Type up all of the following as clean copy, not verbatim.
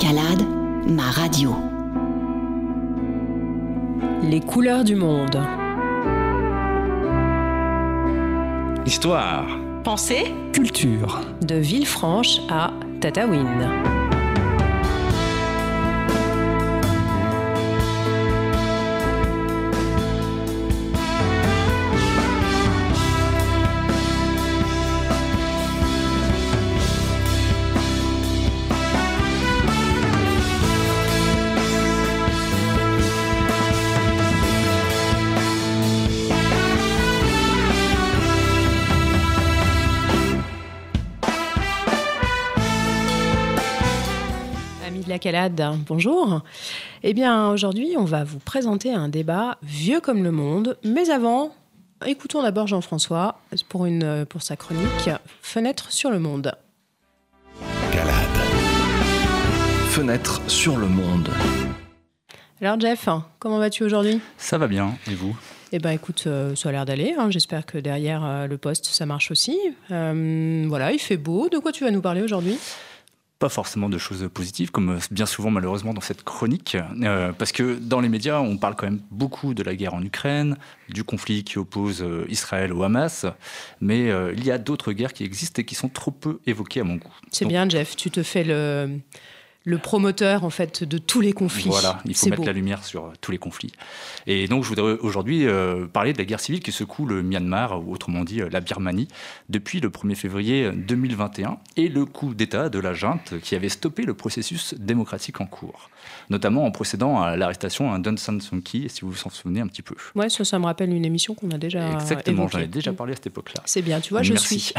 Calade, ma radio. Les couleurs du monde. Histoire. Pensée. Culture. De Villefranche à Tataouine. La Calade, bonjour. Eh bien, aujourd'hui, on va vous présenter un débat vieux comme le monde. Mais avant, écoutons d'abord Jean-François pour sa chronique « Fenêtre sur le monde ». Calade. Fenêtre sur le monde. Alors Jeff, comment vas-tu aujourd'hui ? Ça va bien, et vous ? Eh bien écoute, ça a l'air d'aller. J'espère que derrière le poste, ça marche aussi. Voilà, il fait beau. De quoi tu vas nous parler aujourd'hui ? Pas forcément de choses positives, comme bien souvent malheureusement dans cette chronique, parce que dans les médias, on parle quand même beaucoup de la guerre en Ukraine, du conflit qui oppose Israël au Hamas, mais il y a d'autres guerres qui existent et qui sont trop peu évoquées à mon goût. C'est bien Jeff, tu te fais le promoteur en fait de tous les conflits. Voilà, il faut mettre la lumière sur tous les conflits. Et donc je voudrais aujourd'hui parler de la guerre civile qui secoue le Myanmar, ou autrement dit la Birmanie, depuis le 1er février 2021 et le coup d'État de la junte qui avait stoppé le processus démocratique en cours, notamment en procédant à l'arrestation d'Aung San Suu Kyi, si vous vous en souvenez un petit peu. Ouais, ça me rappelle une émission qu'on a déjà Exactement, évoquée. j'en ai déjà parlé à cette époque-là. C'est bien, tu vois, je suis.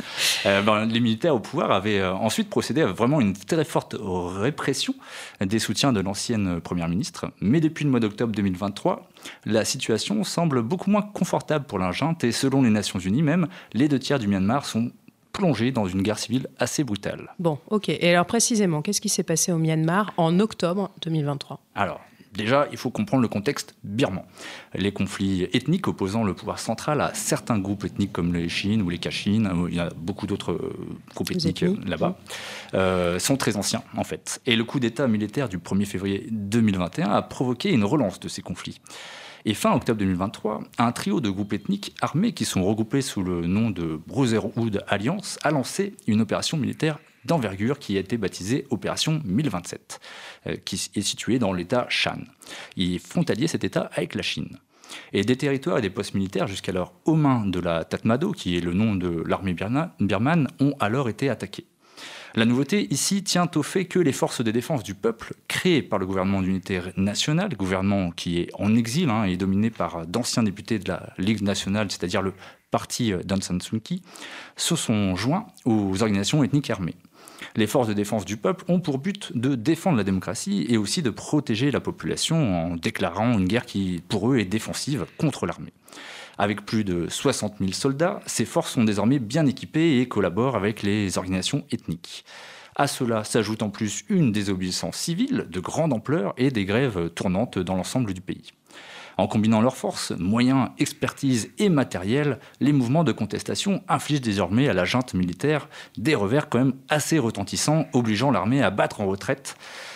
Les militaires au pouvoir avaient ensuite procédé à vraiment une très forte répression des soutiens de l'ancienne première ministre. Mais depuis le mois d'octobre 2023, la situation semble beaucoup moins confortable pour la junte et selon les Nations Unies même, les 2/3 du Myanmar sont plongés dans une guerre civile assez brutale. Bon, ok. Et alors précisément, qu'est-ce qui s'est passé au Myanmar en octobre 2023 ? Alors, déjà, il faut comprendre le contexte birman. Les conflits ethniques opposant le pouvoir central à certains groupes ethniques comme les Chines ou les Kachin, il y a beaucoup d'autres groupes ethniques là-bas, sont très anciens en fait. Et le coup d'État militaire du 1er février 2021 a provoqué une relance de ces conflits. Et fin octobre 2023, un trio de groupes ethniques armés qui sont regroupés sous le nom de Brotherhood Alliance a lancé une opération militaire d'envergure qui a été baptisée Opération 1027, qui est située dans l'État Shan. Ils font allier cet État avec la Chine. Et des territoires et des postes militaires jusqu'alors aux mains de la Tatmadaw, qui est le nom de l'armée birmane, ont alors été attaqués. La nouveauté ici tient au fait que les forces de défense du peuple, créées par le gouvernement d'unité nationale, gouvernement qui est en exil et dominé par d'anciens députés de la Ligue nationale, c'est-à-dire le parti d'Aung San Suu Kyi, se sont joints aux organisations ethniques armées. Les forces de défense du peuple ont pour but de défendre la démocratie et aussi de protéger la population en déclarant une guerre qui, pour eux, est défensive contre l'armée. Avec plus de 60 000 soldats, ces forces sont désormais bien équipées et collaborent avec les organisations ethniques. À cela s'ajoute en plus une désobéissance civile de grande ampleur et des grèves tournantes dans l'ensemble du pays. En combinant leurs forces, moyens, expertise et matériel, les mouvements de contestation infligent désormais à la junte militaire des revers quand même assez retentissants, obligeant l'armée à battre en retraite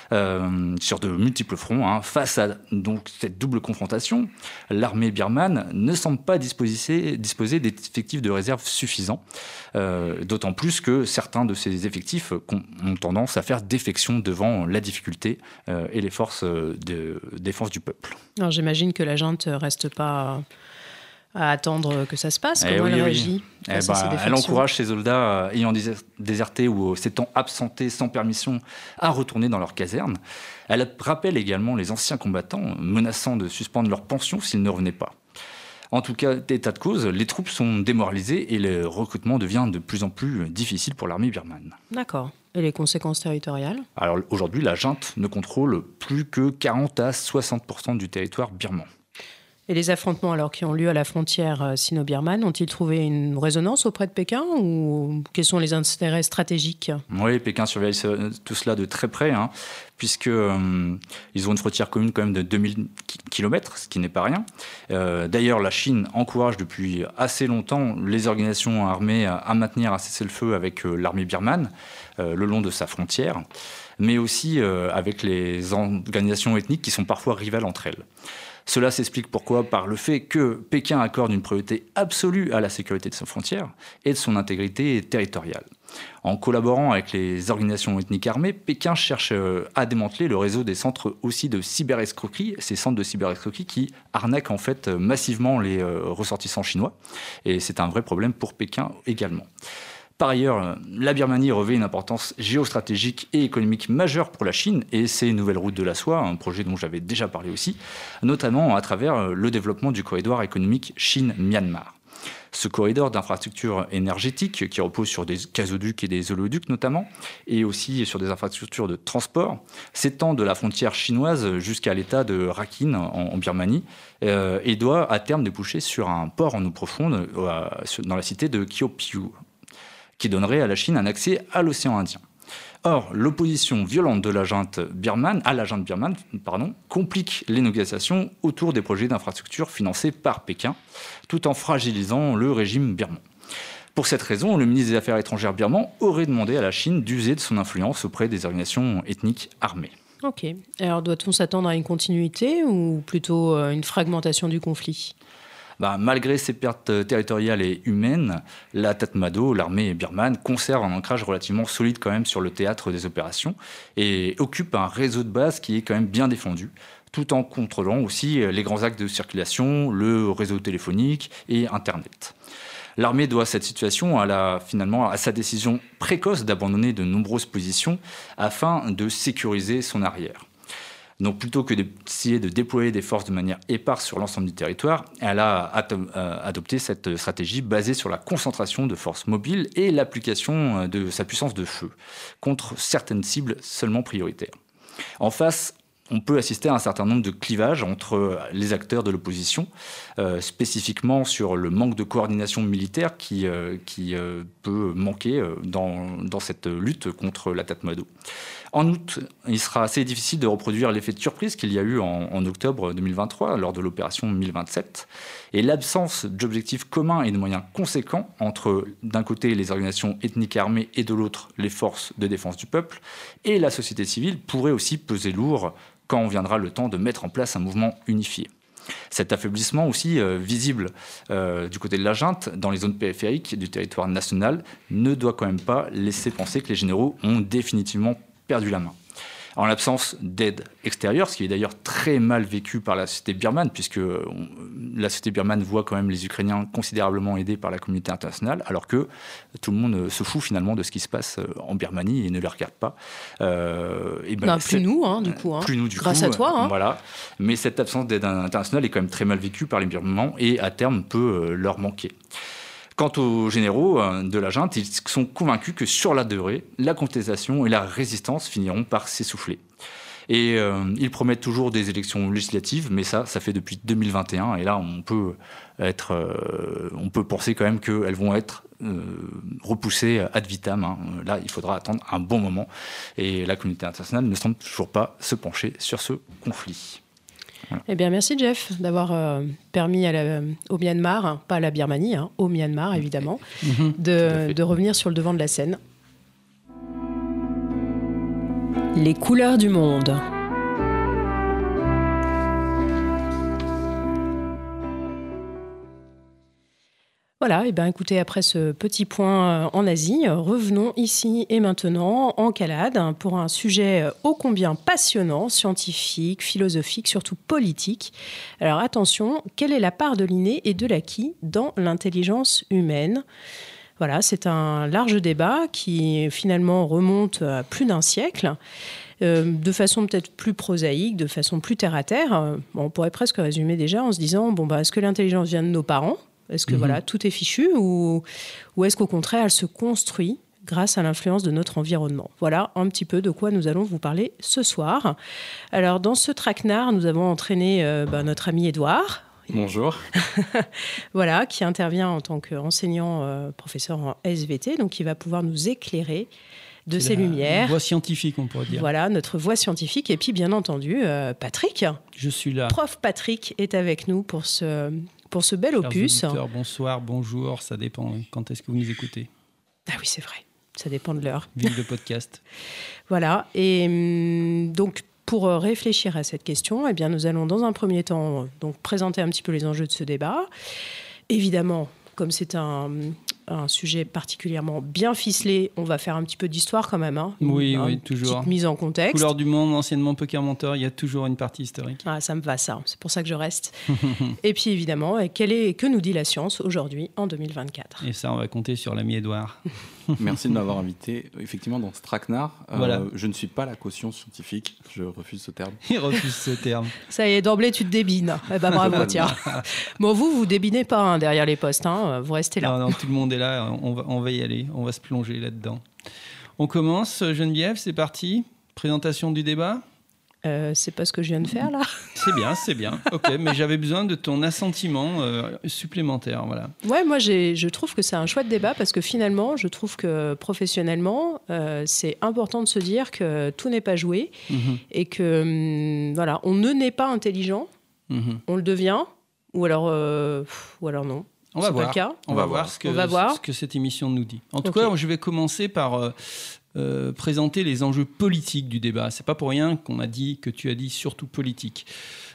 sur de multiples fronts. Face à donc, cette double confrontation, l'armée birmane ne semble pas disposer d'effectifs de réserve suffisants, d'autant plus que certains de ces effectifs ont tendance à faire défection devant la difficulté et les forces de défense du peuple. Alors j'imagine que la junte ne reste pas à attendre que ça se passe. Comment elle réagit face à ces défections ? Elle encourage ses soldats ayant déserté ou s'étant absentés sans permission à retourner dans leur caserne. Elle rappelle également les anciens combattants, menaçant de suspendre leur pension s'ils ne revenaient pas. En tout cas, état de cause, les troupes sont démoralisées et le recrutement devient de plus en plus difficile pour l'armée birmane. D'accord. Et les conséquences territoriales ? Alors aujourd'hui, la junte ne contrôle plus que 40 à 60% du territoire birman. Et les affrontements alors qui ont lieu à la frontière sino-birmane, ont-ils trouvé une résonance auprès de Pékin ou quels sont les intérêts stratégiques ? Oui, Pékin surveille tout cela de très près, puisque ils ont une frontière commune quand même de 2000 km, ce qui n'est pas rien. D'ailleurs, la Chine encourage depuis assez longtemps les organisations armées à maintenir un cessez-le-feu avec l'armée birmane le long de sa frontière. mais aussi avec les organisations ethniques qui sont parfois rivales entre elles. Cela s'explique pourquoi par le fait que Pékin accorde une priorité absolue à la sécurité de ses frontières et de son intégrité territoriale. En collaborant avec les organisations ethniques armées, Pékin cherche à démanteler le réseau des centres aussi de cyberescroquerie, ces centres de cyberescroquerie qui arnaquent en fait massivement les ressortissants chinois. Et c'est un vrai problème pour Pékin également. Par ailleurs, la Birmanie revêt une importance géostratégique et économique majeure pour la Chine et ses nouvelles routes de la soie, un projet dont j'avais déjà parlé aussi, notamment à travers le développement du corridor économique Chine-Myanmar. Ce corridor d'infrastructures énergétiques qui repose sur des gazoducs et des oléoducs notamment, et aussi sur des infrastructures de transport, s'étend de la frontière chinoise jusqu'à l'état de Rakhine en Birmanie et doit à terme déboucher sur un port en eau profonde dans la cité de Kyopiu, qui donnerait à la Chine un accès à l'océan Indien. Or, l'opposition violente de la junte birmane, complique les négociations autour des projets d'infrastructures financés par Pékin, tout en fragilisant le régime birman. Pour cette raison, le ministre des Affaires étrangères birman aurait demandé à la Chine d'user de son influence auprès des organisations ethniques armées. Ok. Alors, doit-on s'attendre à une continuité ou plutôt une fragmentation du conflit ? Malgré ses pertes territoriales et humaines, la Tatmadaw, l'armée birmane, conserve un ancrage relativement solide quand même sur le théâtre des opérations et occupe un réseau de base qui est quand même bien défendu, tout en contrôlant aussi les grands axes de circulation, le réseau téléphonique et Internet. L'armée doit cette situation à sa décision précoce d'abandonner de nombreuses positions afin de sécuriser son arrière. Donc plutôt que d'essayer de déployer des forces de manière éparse sur l'ensemble du territoire, elle a adopté cette stratégie basée sur la concentration de forces mobiles et l'application de sa puissance de feu contre certaines cibles seulement prioritaires. En face, on peut assister à un certain nombre de clivages entre les acteurs de l'opposition, spécifiquement sur le manque de coordination militaire qui peut manquer dans cette lutte contre la Tatmadaw. En outre, il sera assez difficile de reproduire l'effet de surprise qu'il y a eu en octobre 2023 lors de l'opération 1027. Et l'absence d'objectifs communs et de moyens conséquents entre, d'un côté, les organisations ethniques armées et de l'autre, les forces de défense du peuple, et la société civile pourrait aussi peser lourd quand viendra le temps de mettre en place un mouvement unifié. Cet affaiblissement aussi visible du côté de la junte dans les zones périphériques du territoire national ne doit quand même pas laisser penser que les généraux ont définitivement perdu la main. En l'absence d'aide extérieure, ce qui est d'ailleurs très mal vécu par la société birmane, puisque la société birmane voit quand même les Ukrainiens considérablement aidés par la communauté internationale, alors que tout le monde se fout finalement de ce qui se passe en Birmanie et ne les regarde pas. Plus nous, du coup. Plus nous, du Grâce coup, à toi. Voilà. Mais cette absence d'aide internationale est quand même très mal vécue par les Birmans et à terme peut leur manquer. Quant aux généraux de la junte, ils sont convaincus que sur la durée, la contestation et la résistance finiront par s'essouffler. Et ils promettent toujours des élections législatives, mais ça fait depuis 2021. Et là, on peut penser quand même qu'elles vont être repoussées ad vitam. Là, il faudra attendre un bon moment. Et la communauté internationale ne semble toujours pas se pencher sur ce conflit. Voilà. Eh bien, merci Jeff d'avoir permis au Myanmar, pas à la Birmanie, au Myanmar évidemment, de revenir sur le devant de la scène. Les couleurs du monde. Voilà, et bien écoutez, après ce petit point en Asie, revenons ici et maintenant en Calade pour un sujet ô combien passionnant, scientifique, philosophique, surtout politique. Alors attention, quelle est la part de l'inné et de l'acquis dans l'intelligence humaine ? Voilà, c'est un large débat qui finalement remonte à plus d'un siècle. De façon peut-être plus prosaïque, de façon plus terre-à-terre. On pourrait presque résumer déjà en se disant, est-ce que l'intelligence vient de nos parents ? Est-ce que tout est fichu ou est-ce qu'au contraire, elle se construit grâce à l'influence de notre environnement ? Voilà un petit peu de quoi nous allons vous parler ce soir. Alors, dans ce traquenard, nous avons entraîné notre ami Édouard. Bonjour. Voilà, qui intervient en tant qu'enseignant, professeur en SVT, donc qui va pouvoir nous éclairer de ses lumières. Voix scientifique, on pourrait dire. Voilà, notre voix scientifique. Et puis, bien entendu, Patrick. Je suis là. Prof Patrick est avec nous pour ce bel opus. Chers auditeurs, bonsoir, bonjour, ça dépend quand est-ce que vous nous écoutez. Ah oui, c'est vrai. Ça dépend de l'heure. Ville de podcast. Voilà. Et donc, pour réfléchir à cette question, eh bien, nous allons dans un premier temps donc, présenter un petit peu les enjeux de ce débat. Évidemment, comme c'est un sujet particulièrement bien ficelé, on va faire un petit peu d'histoire quand même. Hein. Oui, toujours. Petite mise en contexte. Couleur du monde, anciennement Poker Mentor, il y a toujours une partie historique. Ah, ça me va ça, c'est pour ça que je reste. Et puis évidemment, que nous dit la science aujourd'hui en 2024 ? Et ça, on va compter sur l'ami Édouard. Merci de m'avoir invité. Effectivement, dans ce traquenard, Voilà. Je ne suis pas la caution scientifique. Je refuse ce terme. Il refuse ce terme. Ça y est, d'emblée, tu te débines. Eh ben, bravo, tiens. Bon, vous débinez pas hein, derrière les postes. Hein. Vous restez là. Non, tout le monde est là. On va y aller. On va se plonger là-dedans. On commence, Geneviève, c'est parti. Présentation du débat. C'est pas ce que je viens de faire, là. C'est bien. Ok, mais j'avais besoin de ton assentiment supplémentaire. Voilà. Ouais, moi, je trouve que c'est un chouette débat parce que finalement, je trouve que professionnellement, c'est important de se dire que tout n'est pas joué et que, voilà, on ne naît pas intelligent, on le devient, ou alors non. On va voir. Pas le cas. On va voir ce que cette émission nous dit. En tout cas, je vais commencer par présenter les enjeux politiques du débat. C'est pas pour rien qu'on a dit que tu as dit surtout politique.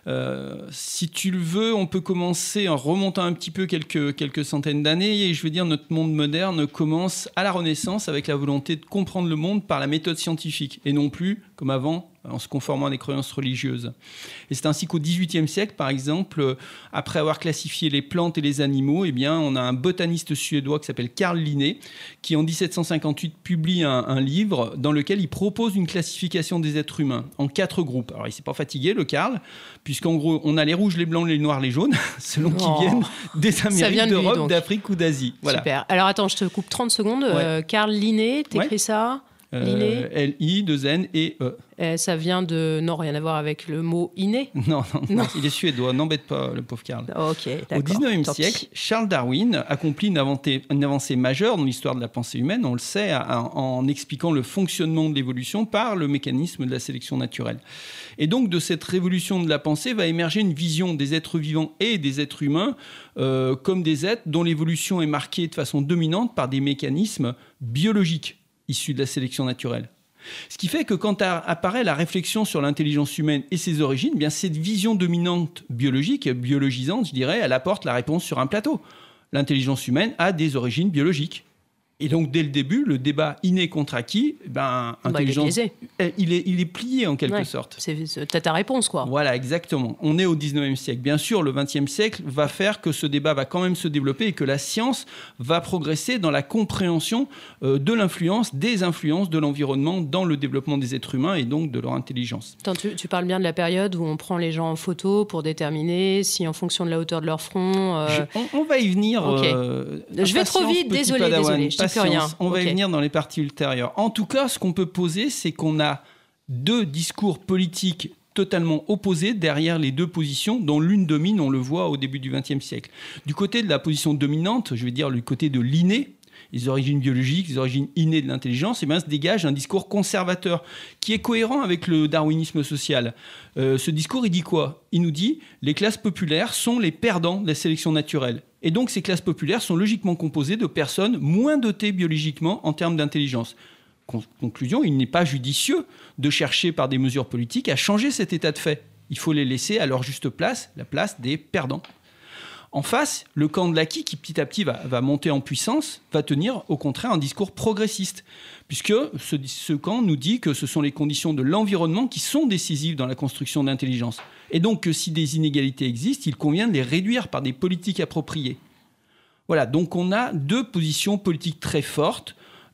Si tu le veux, on peut commencer en remontant un petit peu quelques centaines d'années. Et je veux dire, notre monde moderne commence à la Renaissance avec la volonté de comprendre le monde par la méthode scientifique et non plus, comme avant, en se conformant à des croyances religieuses. Et c'est ainsi qu'au XVIIIe siècle, par exemple, après avoir classifié les plantes et les animaux, eh bien, on a un botaniste suédois qui s'appelle Carl Linné, qui en 1758 publie un livre dans lequel il propose une classification des êtres humains en 4 groupes. Alors, il ne s'est pas fatigué, le Carl, puisqu'en gros, on a les rouges, les blancs, les noirs, les jaunes, selon qu'ils viennent des Amériques, d'Europe, d'Afrique ou d'Asie. Voilà. Super. Alors, attends, je te coupe 30 secondes. Ouais. Carl Linné, t'écris ça L-I, 2 N et E. Ça vient de... Non, rien à voir avec le mot inné. Non, il est suédois, n'embête pas le pauvre Carl. Ok, d'accord. Au 19e siècle, Charles Darwin accomplit une avancée majeure dans l'histoire de la pensée humaine, on le sait, en expliquant le fonctionnement de l'évolution par le mécanisme de la sélection naturelle. Et donc, de cette révolution de la pensée va émerger une vision des êtres vivants et des êtres humains comme des êtres dont l'évolution est marquée de façon dominante par des mécanismes biologiques issus de la sélection naturelle. Ce qui fait que quand apparaît la réflexion sur l'intelligence humaine et ses origines, bien cette vision dominante biologique, biologisante, je dirais, elle apporte la réponse sur un plateau. L'intelligence humaine a des origines biologiques. Et donc, dès le début, le débat inné contre acquis, intelligence, il est plié en quelque sorte. T'as ta réponse, quoi. Voilà, exactement. On est au 19e siècle. Bien sûr, le 20e siècle va faire que ce débat va quand même se développer et que la science va progresser dans la compréhension de l'influence, des influences de l'environnement dans le développement des êtres humains et donc de leur intelligence. Attends, tu parles bien de la période où on prend les gens en photo pour déterminer si, en fonction de la hauteur de leur front... On va y venir. Okay. Je vais trop vite, désolé, je dis plus rien. On va y venir dans les parties ultérieures. En tout cas, ce qu'on peut poser, c'est qu'on a 2 discours politiques totalement opposés derrière les 2 positions, dont l'une domine, on le voit au début du XXe siècle. Du côté de la position dominante, je vais dire du côté de l'inné, les origines biologiques, les origines innées de l'intelligence, se dégage un discours conservateur qui est cohérent avec le darwinisme social. Ce discours, il dit quoi ? Il nous dit « les classes populaires sont les perdants de la sélection naturelle ». Et donc, ces classes populaires sont logiquement composées de personnes moins dotées biologiquement en termes d'intelligence. Conclusion, il n'est pas judicieux de chercher par des mesures politiques à changer cet état de fait. Il faut les laisser à leur juste place, la place des perdants. En face, le camp de l'acquis, qui petit à petit va monter en puissance, va tenir au contraire un discours progressiste, puisque ce camp nous dit que ce sont les conditions de l'environnement qui sont décisives dans la construction de l'intelligence. Et donc que si des inégalités existent, il convient de les réduire par des politiques appropriées. Voilà, donc on a 2 positions politiques très fortes.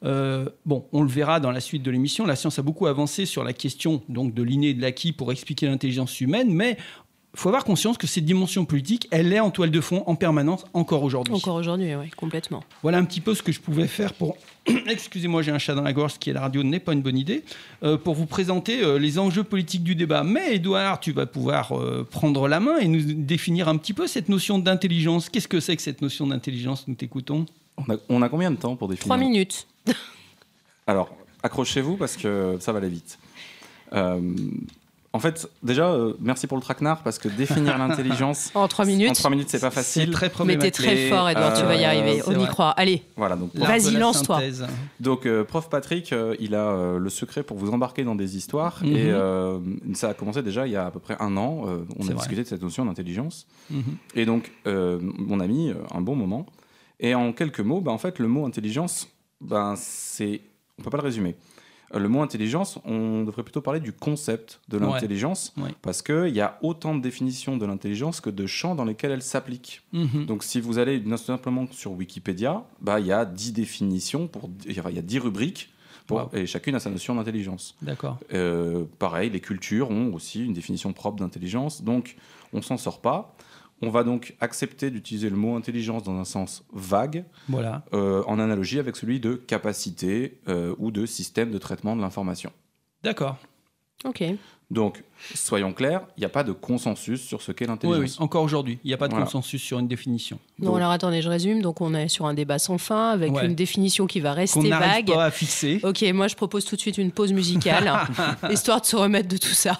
On le verra dans la suite de l'émission, la science a beaucoup avancé sur la question donc, de l'inné et de l'acquis pour expliquer l'intelligence humaine, mais il faut avoir conscience que cette dimension politique, elle est en toile de fond en permanence encore aujourd'hui. Encore aujourd'hui, oui, complètement. Voilà un petit peu ce que je pouvais faire pour... Excusez-moi, j'ai un chat dans la gorge, ce qui est la radio n'est pas une bonne idée, pour vous présenter les enjeux politiques du débat. Mais Édouard, tu vas pouvoir prendre la main et nous définir un petit peu cette notion d'intelligence. Qu'est-ce que c'est que cette notion d'intelligence ? Nous t'écoutons. On a combien de temps pour définir ? 3 minutes. Alors, accrochez-vous parce que ça va aller vite. En fait, déjà, merci pour le traquenard, parce que définir l'intelligence En 3 minutes. En 3 minutes, c'est pas facile. C'est très Mais problématique. t'es très fort, Edouard, tu vas y arriver. c'est On y vrai. croit. Allez, Voilà, donc, L'art Vas-y, de la lance-toi. synthèse. donc prof Patrick, il a le secret pour vous embarquer dans des histoires. Mhm. Et ça a commencé déjà il y a à peu près 1 an. On C'est a vrai. discuté de cette notion d'intelligence. Mhm. Et donc, on a mis un bon moment. Et en quelques mots, en fait, le mot intelligence, on ne peut pas le résumer. Le mot intelligence, on devrait plutôt parler du concept de l'intelligence, Ouais. parce qu'il y a autant de définitions de l'intelligence que de champs dans lesquels elle s'applique. Mhm. Donc si vous allez simplement sur Wikipédia, il y a 10 définitions, il y a 10 rubriques, Wow. et chacune a sa notion d'intelligence. D'accord. Pareil, les cultures ont aussi une définition propre d'intelligence, donc on s'en sort pas. On va donc accepter d'utiliser le mot intelligence dans un sens vague, Voilà. en analogie avec celui de capacité ou de système de traitement de l'information. D'accord. ok. Donc, soyons clairs, il n'y a pas de consensus sur ce qu'est Oui, l'intelligence. oui. Encore aujourd'hui, il n'y a pas de Voilà. consensus sur une définition. Non, Donc- alors attendez, je résume. Donc on est sur un débat sans fin avec Ouais. une définition qui va Qu'on rester n'arrive vague. pas à fixer. Ok, moi je propose tout de suite une pause musicale, histoire de se remettre de tout ça.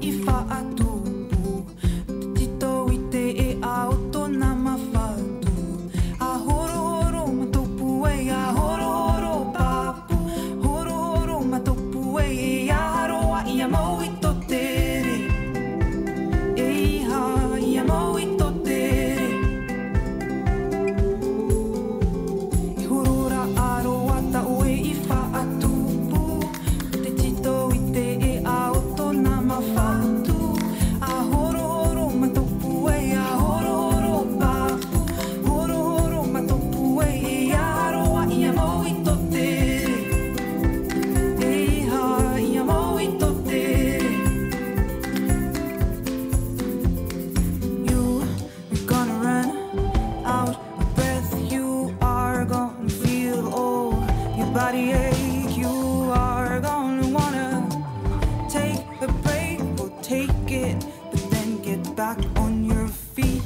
Body ache, you are gonna wanna take a break or take it, but then get back on your feet.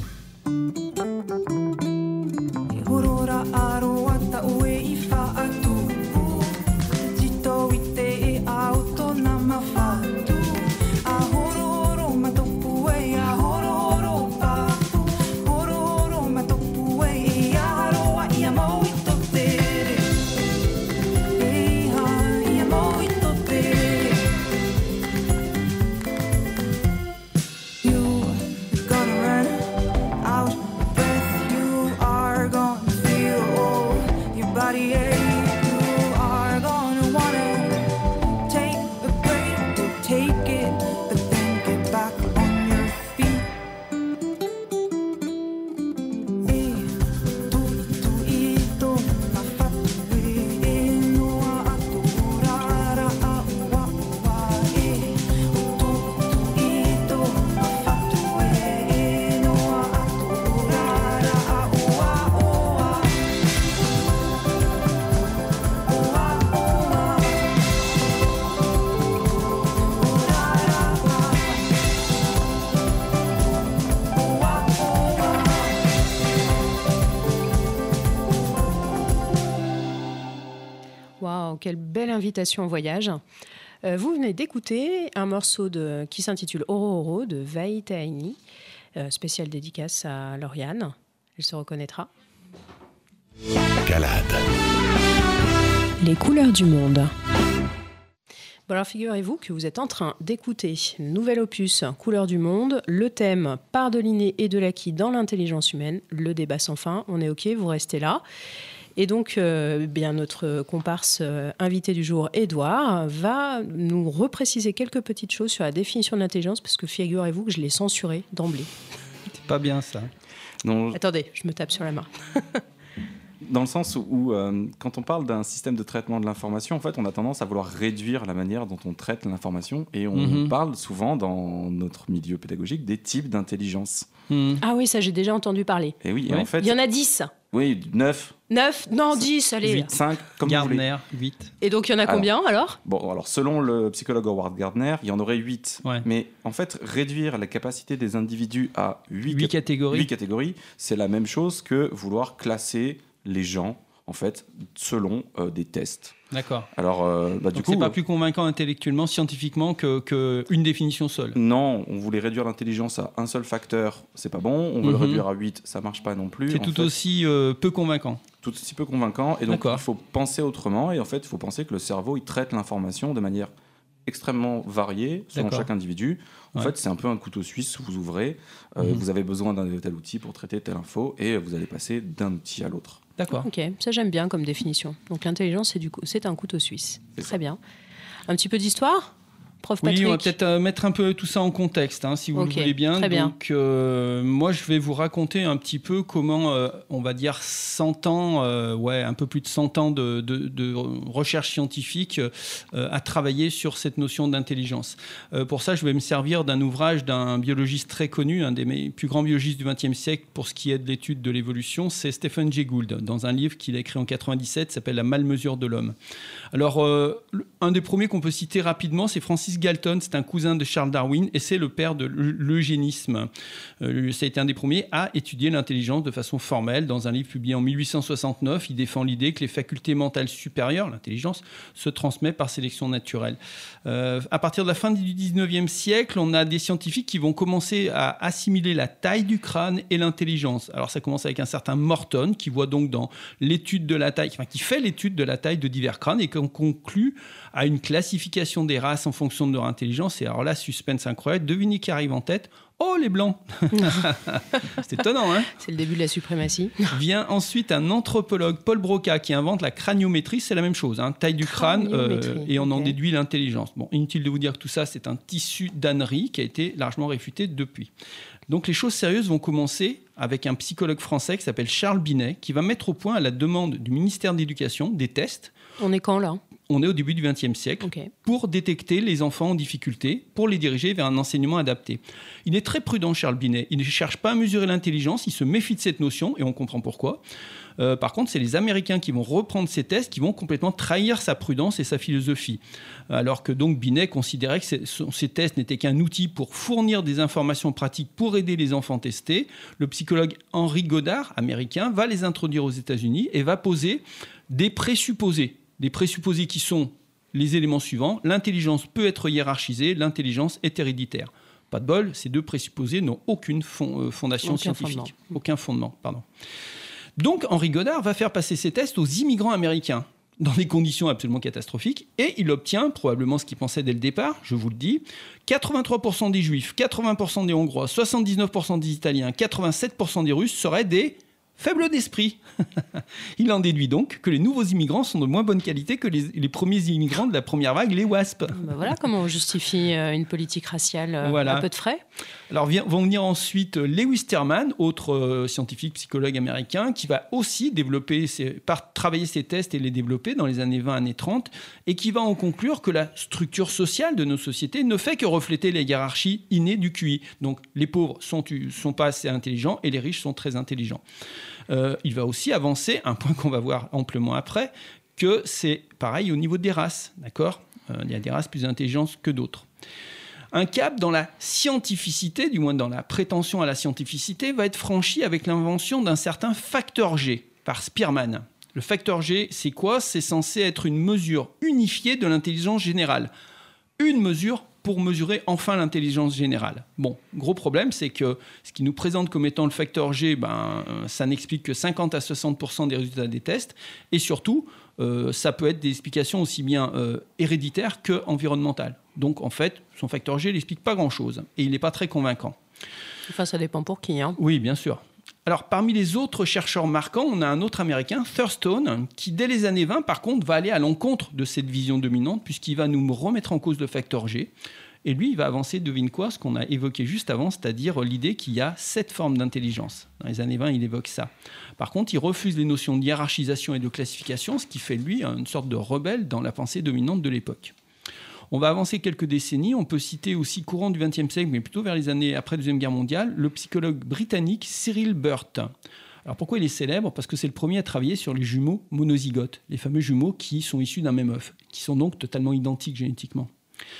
Hurura aroata ue ifa atu, tito ite e auto namafatu. Ahororo matopu e ahororo papu, hororo matopu e aharoa iamo itotere. Waouh, quelle belle invitation au voyage. Vous venez d'écouter un morceau qui s'intitule Oro Oro de Vai Taini, spéciale dédicace à Lauriane. Elle se reconnaîtra. Calade. Les couleurs du monde. Bon alors figurez-vous que vous êtes en train d'écouter le nouvel opus Couleurs du monde, le thème part de l'inné et de l'acquis dans l'intelligence humaine, le débat sans fin. On est ok, vous restez là. Et donc, bien notre comparse invité du jour, Edouard, va nous repréciser quelques petites choses sur la définition de l'intelligence, parce que figurez-vous que je l'ai censuré d'emblée. C'est pas bien ça. Non, Attendez, je me tape sur la main. dans le sens où quand on parle d'un système de traitement de l'information, en fait, on a tendance à vouloir réduire la manière dont on traite l'information, et on parle souvent dans notre milieu pédagogique des types d'intelligence. Ah oui, ça j'ai déjà entendu parler. Et oui, Ouais. en fait, Il y en a 10. oui, 9, 9 Non, 10, allez. 8, 5, comme vous voulez. Gardner, 8. Et donc il y en a combien alors Bon, alors selon le psychologue Howard Gardner, il y en aurait 8. Ouais. Mais en fait, réduire la capacité des individus à 8 8 catégories. catégories, c'est la même chose que vouloir classer les gens en fait, selon des tests. D'accord. Alors, du coup, c'est pas plus convaincant intellectuellement, scientifiquement qu'une définition seule. Non, on voulait réduire l'intelligence à un seul facteur, c'est pas bon. On veut le réduire à 8, ça marche pas non plus. C'est tout aussi peu convaincant. Tout aussi peu convaincant. Et donc, D'accord. il faut penser autrement. Et en fait, il faut penser que le cerveau, il traite l'information de manière extrêmement variée selon D'accord. chaque individu. En fait, c'est un peu un couteau suisse. Vous ouvrez, vous avez besoin d'un tel outil pour traiter telle info, et vous allez passer d'un outil à l'autre. D'accord. Ok, ça j'aime bien comme définition. Donc l'intelligence, c'est un couteau suisse. C'est Très ça. bien. Un petit peu d'histoire, prof Oui, Patrick. on va peut-être mettre un peu tout ça en contexte, si vous Ok, le voulez bien. très bien. Donc, moi, je vais vous raconter un petit peu comment, on va dire, 100 ans, un peu plus de 100 ans de recherche scientifique a travaillé sur cette notion d'intelligence. Pour ça, je vais me servir d'un ouvrage d'un biologiste très connu, un des plus grands biologistes du XXe siècle pour ce qui est de l'étude de l'évolution, c'est Stephen Jay Gould, dans un livre qu'il a écrit en 97, s'appelle « La malmesure de l'homme ». Alors, un des premiers qu'on peut citer rapidement, c'est Francis Galton, c'est un cousin de Charles Darwin et c'est le père de l'eugénisme. Ça a été un des premiers à étudier l'intelligence de façon formelle. Dans un livre publié en 1869, il défend l'idée que les facultés mentales supérieures, l'intelligence, se transmettent par sélection naturelle. À partir de la fin du 19e siècle, on a des scientifiques qui vont commencer à assimiler la taille du crâne et l'intelligence. Alors ça commence avec un certain Morton qui voit donc dans l'étude de la taille, qui fait l'étude de la taille de divers crânes et qu'on conclut à une classification des races en fonction de leur intelligence. Et alors là, suspense incroyable, devinez qui arrive en tête. Oh, les Blancs. C'est étonnant, hein. C'est le début de la suprématie. Vient ensuite un anthropologue, Paul Broca, qui invente la craniométrie. C'est la même chose, taille du crâne, et on en déduit l'intelligence. Bon, inutile de vous dire que tout ça, c'est un tissu d'ânerie qui a été largement réfuté depuis. Donc les choses sérieuses vont commencer avec un psychologue français qui s'appelle Charles Binet, qui va mettre au point, à la demande du ministère de l'Éducation, des tests. On est quand là ? On est au début du XXe siècle, pour détecter les enfants en difficulté, pour les diriger vers un enseignement adapté. Il est très prudent, Charles Binet. Il ne cherche pas à mesurer l'intelligence, il se méfie de cette notion, et on comprend pourquoi. Par contre, c'est les Américains qui vont reprendre ces tests, qui vont complètement trahir sa prudence et sa philosophie. Alors que donc Binet considérait que ces tests n'étaient qu'un outil pour fournir des informations pratiques pour aider les enfants testés. Le psychologue Henry Goddard, américain, va les introduire aux États-Unis et va poser des présupposés. Des présupposés qui sont les éléments suivants. L'intelligence peut être hiérarchisée, l'intelligence est héréditaire. Pas de bol, ces deux présupposés n'ont aucune fondation scientifique. Aucun fondement, pardon. Donc Henry Goddard va faire passer ces tests aux immigrants américains dans des conditions absolument catastrophiques et il obtient probablement ce qu'il pensait dès le départ, je vous le dis, 83% des Juifs, 80% des Hongrois, 79% des Italiens, 87% des Russes seraient des faibles d'esprit. Il en déduit donc que les nouveaux immigrants sont de moins bonne qualité que les premiers immigrants de la première vague, les WASP. Voilà comment on justifie une politique raciale à peu de frais. Alors vont venir ensuite Lewis Terman, autre scientifique psychologue américain, qui va aussi travailler ses tests et les développer dans les années 20, années 30, et qui va en conclure que la structure sociale de nos sociétés ne fait que refléter les hiérarchies innées du QI. Donc les pauvres sont pas assez intelligents et les riches sont très intelligents. Il va aussi avancer, un point qu'on va voir amplement après, que c'est pareil au niveau des races, d'accord ? Il y a des races plus intelligentes que d'autres. Un cap dans la scientificité, du moins dans la prétention à la scientificité, va être franchi avec l'invention d'un certain facteur G par Spearman. Le facteur G, c'est quoi ? C'est censé être une mesure unifiée de l'intelligence générale. Une mesure pour mesurer enfin l'intelligence générale. Bon, gros problème, c'est que ce qui nous présente comme étant le facteur G, ça n'explique que 50 à 60% des résultats des tests. Et surtout, ça peut être des explications aussi bien héréditaires qu'environnementales. Donc, en fait, son facteur G n'explique pas grand-chose. Et il n'est pas très convaincant. Enfin, ça dépend pour qui. Oui, bien sûr. Alors, parmi les autres chercheurs marquants, on a un autre Américain, Thurston, qui, dès les années 20, par contre, va aller à l'encontre de cette vision dominante, puisqu'il va nous remettre en cause le facteur G. Et lui, il va avancer, devine quoi, ce qu'on a évoqué juste avant, c'est-à-dire l'idée qu'il y a 7 formes d'intelligence. Dans les années 20, il évoque ça. Par contre, il refuse les notions de hiérarchisation et de classification, ce qui fait de lui une sorte de rebelle dans la pensée dominante de l'époque. On va avancer quelques décennies. On peut citer aussi courant du XXe siècle, mais plutôt vers les années après la Deuxième Guerre mondiale, le psychologue britannique Cyril Burt. Alors pourquoi il est célèbre ? Parce que c'est le premier à travailler sur les jumeaux monozygotes, les fameux jumeaux qui sont issus d'un même œuf, qui sont donc totalement identiques génétiquement.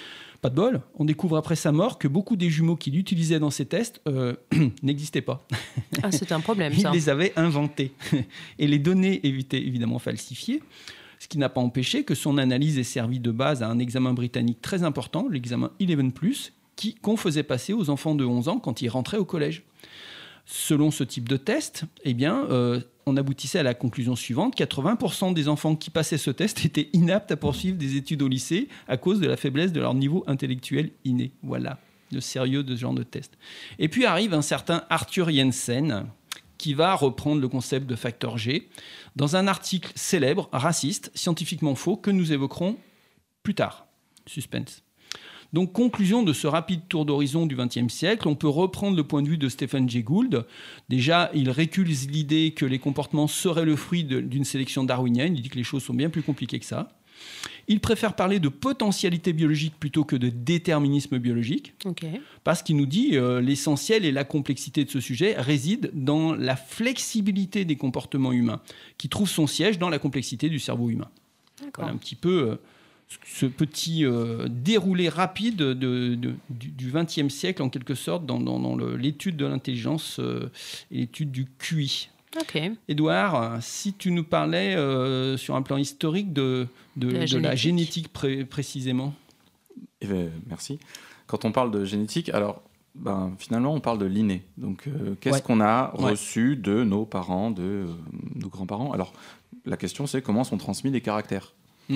pas de bol, on découvre après sa mort que beaucoup des jumeaux qu'il utilisait dans ses tests n'existaient pas. Ah, c'est un problème, Il ça. les avait inventés. Et les données étaient évidemment falsifiées, ce qui n'a pas empêché que son analyse ait servi de base à un examen britannique très important, l'examen 11+, qu'on faisait passer aux enfants de 11 ans quand ils rentraient au collège. Selon ce type de test, on aboutissait à la conclusion suivante, 80% des enfants qui passaient ce test étaient inaptes à poursuivre des études au lycée à cause de la faiblesse de leur niveau intellectuel inné. Voilà le sérieux de ce genre de test. Et puis arrive un certain Arthur Jensen qui va reprendre le concept de facteur G dans un article célèbre, raciste, scientifiquement faux, que nous évoquerons plus tard. Suspense. Donc, conclusion de ce rapide tour d'horizon du XXe siècle, on peut reprendre le point de vue de Stephen Jay Gould. Déjà, il récuse l'idée que les comportements seraient le fruit d'une sélection darwinienne. Il dit que les choses sont bien plus compliquées que ça. Il préfère parler de potentialité biologique plutôt que de déterminisme biologique, parce qu'il nous dit l'essentiel et la complexité de ce sujet résident dans la flexibilité des comportements humains, qui trouve son siège dans la complexité du cerveau humain. Voilà un petit peu ce petit déroulé rapide du XXe siècle, en quelque sorte, dans l'étude de l'intelligence et l'étude du QI. Édouard, si tu nous parlais sur un plan historique de la génétique précisément. Merci. Quand on parle de génétique, alors finalement on parle de l'inné. Donc qu'est-ce qu'on a reçu de nos parents, de nos grands-parents? Alors la question c'est comment sont transmis les caractères.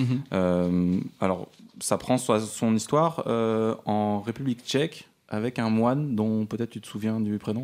Alors ça prend son histoire en République tchèque avec un moine dont peut-être tu te souviens du prénom.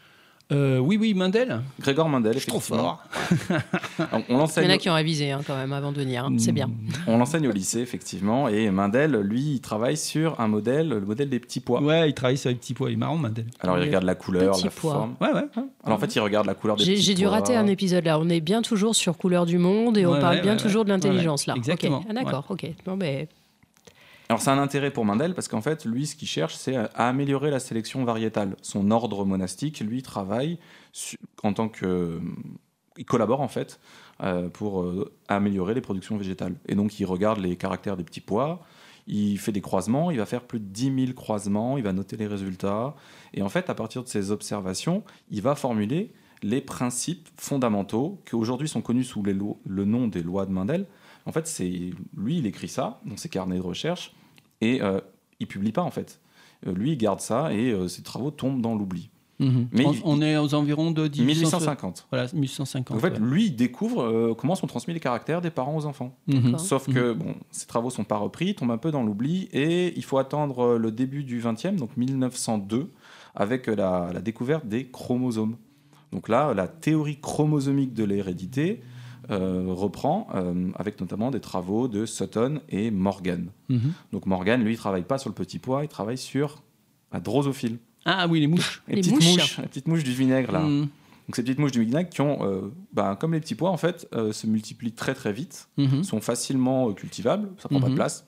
Oui, Mendel. Grégor Mendel, effectivement. Je suis trop fort. Il y en a qui ont révisé quand même avant de venir, c'est bien. On l'enseigne au lycée, effectivement, et Mendel, lui, il travaille sur le modèle des petits pois. Ouais, il travaille sur les petits pois, il est marrant, Mendel. Alors il regarde la couleur, la forme. Ouais. Alors en fait, il regarde la couleur des petits pois. J'ai dû rater un épisode là, on est bien toujours sur couleur du monde et on parle bien toujours de l'intelligence là. Exactement. D'accord, ok. Bon, Alors, c'est un intérêt pour Mendel parce qu'en fait, lui, ce qu'il cherche, c'est à améliorer la sélection variétale. Son ordre monastique, lui, travaille en tant que... Il collabore, en fait, pour améliorer les productions végétales. Et donc, il regarde les caractères des petits pois, il fait des croisements, il va faire plus de 10 000 croisements, il va noter les résultats. Et en fait, à partir de ces observations, il va formuler les principes fondamentaux qui, aujourd'hui, sont connus sous le nom des lois de Mendel. En fait, lui, il écrit ça dans ses carnets de recherche et il publie pas, en fait. Lui, il garde ça et ses travaux tombent dans l'oubli. Mais on est aux environs de 1850. Voilà, 1850. En fait, lui, il découvre comment sont transmis les caractères des parents aux enfants. Sauf que ses travaux sont pas repris, tombent un peu dans l'oubli et il faut attendre le début du XXe, donc 1902, avec la découverte des chromosomes. Donc là, la théorie chromosomique de l'hérédité reprend avec notamment des travaux de Sutton et Morgan. Donc Morgan, lui, il travaille pas sur le petit pois, il travaille sur la drosophile. Ah oui, les mouches. Les petites mouches du vinaigre, là. Donc ces petites mouches du vinaigre qui ont, comme les petits pois, en fait, se multiplient très très vite, sont facilement cultivables, ça prend pas de place.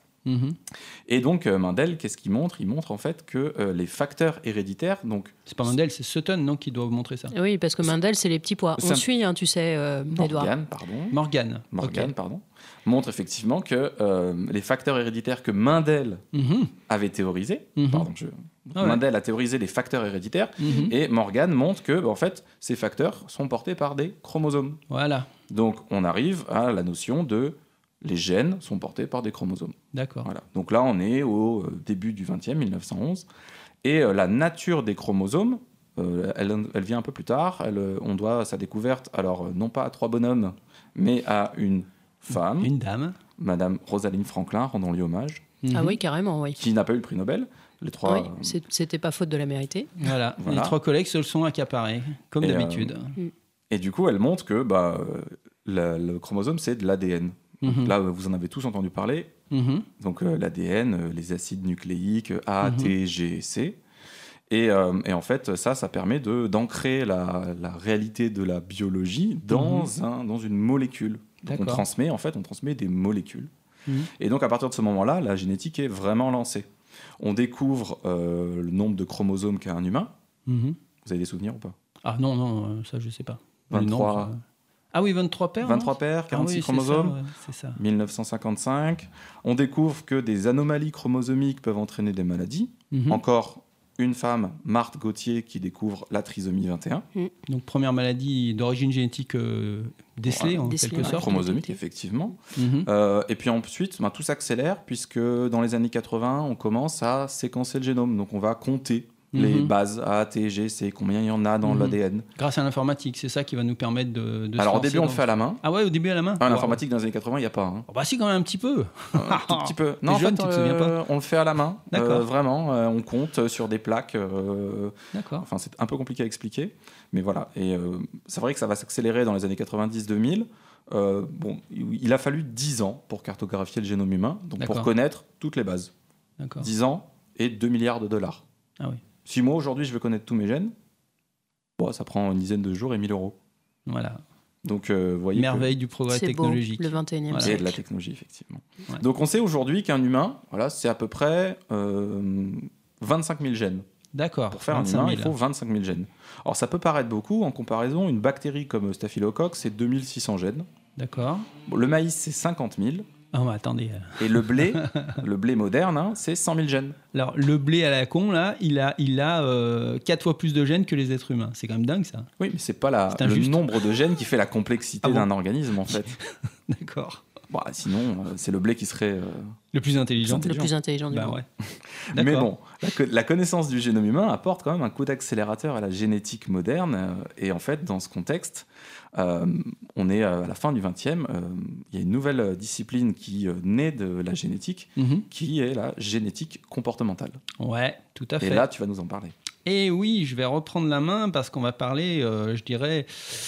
Et donc Mendel, qu'est-ce qu'il montre? Il montre en fait que les facteurs héréditaires, donc c'est pas Mendel, c'est Sutton, non, qui doit montrer ça. Oui, parce que Mendel, c'est les petits pois. On suit, tu sais, Edouard. Morgan, pardon, montre effectivement que les facteurs héréditaires que Mendel avait théorisés, Mendel a théorisé les facteurs héréditaires, et Morgan montre que en fait ces facteurs sont portés par des chromosomes. Voilà. Donc on arrive à la notion de les gènes sont portés par des chromosomes. D'accord. Voilà. Donc là, on est au début du 20e, 1911. Et la nature des chromosomes, elle vient un peu plus tard. On doit sa découverte, alors non pas à 3 bonhommes, mais à une femme. Une dame. Madame Rosalind Franklin, rendons-lui hommage. Ah oui, carrément, oui. Qui n'a pas eu le prix Nobel. Les trois. Oui, c'était pas faute de la mériter. Voilà. Les 3 collègues se le sont accaparés, comme d'habitude. Et du coup, elle montre que le chromosome, c'est de l'ADN. Là, vous en avez tous entendu parler. Donc l'ADN, les acides nucléiques A, T, G, C. Et en fait, ça permet d'ancrer la réalité de la biologie dans une molécule. Donc on transmet des molécules. Et donc à partir de ce moment-là, la génétique est vraiment lancée. On découvre le nombre de chromosomes qu'a un humain. Vous avez des souvenirs ou pas? Ah non, ça je sais pas. 23. Ah oui, 23 paires. 23 paires, 46 chromosomes. C'est ça. 1955. On découvre que des anomalies chromosomiques peuvent entraîner des maladies. Encore une femme, Marthe Gauthier, qui découvre la trisomie 21. Donc, première maladie d'origine génétique décelée, en quelque sorte. Chromosomique, effectivement. Et puis ensuite, tout s'accélère, puisque dans les années 80, on commence à séquencer le génome. Donc, on va compter les bases A, T, G, C, combien il y en a dans l'ADN. Grâce à l'informatique, c'est ça qui va nous permettre de Alors, au début, on le fait à la main. Ah ouais, au début à la main. L'informatique, dans les années 80, il n'y a pas. Hein. Oh bah si, quand même un petit peu. Un tout petit peu. Non, en fait, tu te souviens pas on le fait à la main. D'accord. Vraiment, on compte sur des plaques. D'accord. Enfin, c'est un peu compliqué à expliquer. Mais voilà. Et c'est vrai que ça va s'accélérer dans les années 90-2000. Il a fallu 10 ans pour cartographier le génome humain, donc pour connaître toutes les bases. D'accord. 10 ans et 2 milliards de dollars. Ah oui. Si moi, aujourd'hui, je veux connaître tous mes gènes, ça prend une dizaine de jours et 1 000 €. Voilà. Donc, voyez merveille du progrès technologique. Beau, le 21e siècle. siècle. Et de la technologie, effectivement. Ouais. Donc, on sait aujourd'hui qu'un humain, c'est à peu près 25 000 gènes. D'accord. Pour faire un humain, il faut 25 000 gènes. Alors, ça peut paraître beaucoup. En comparaison, une bactérie comme Staphylococcus, c'est 2600 gènes. D'accord. Le maïs, c'est 50 000. Ah, mais attendez. Et le blé moderne, c'est 100 000 gènes. Alors, le blé à la con, là, il a 4 fois plus de gènes que les êtres humains. C'est quand même dingue, ça. Oui, mais c'est pas le nombre de gènes qui fait la complexité d'un organisme, en fait. D'accord. Sinon, c'est le blé qui serait... le plus intelligent. Le plus intelligent du monde. Ouais. Mais bon, la connaissance du génome humain apporte quand même un coup d'accélérateur à la génétique moderne. Et en fait, dans ce contexte, on est à la fin du XXe. Il y a une nouvelle discipline qui naît de la génétique, qui est la génétique comportementale. Ouais, tout à fait. Et là, tu vas nous en parler. Et oui, je vais reprendre la main parce qu'on va parler, je dirais...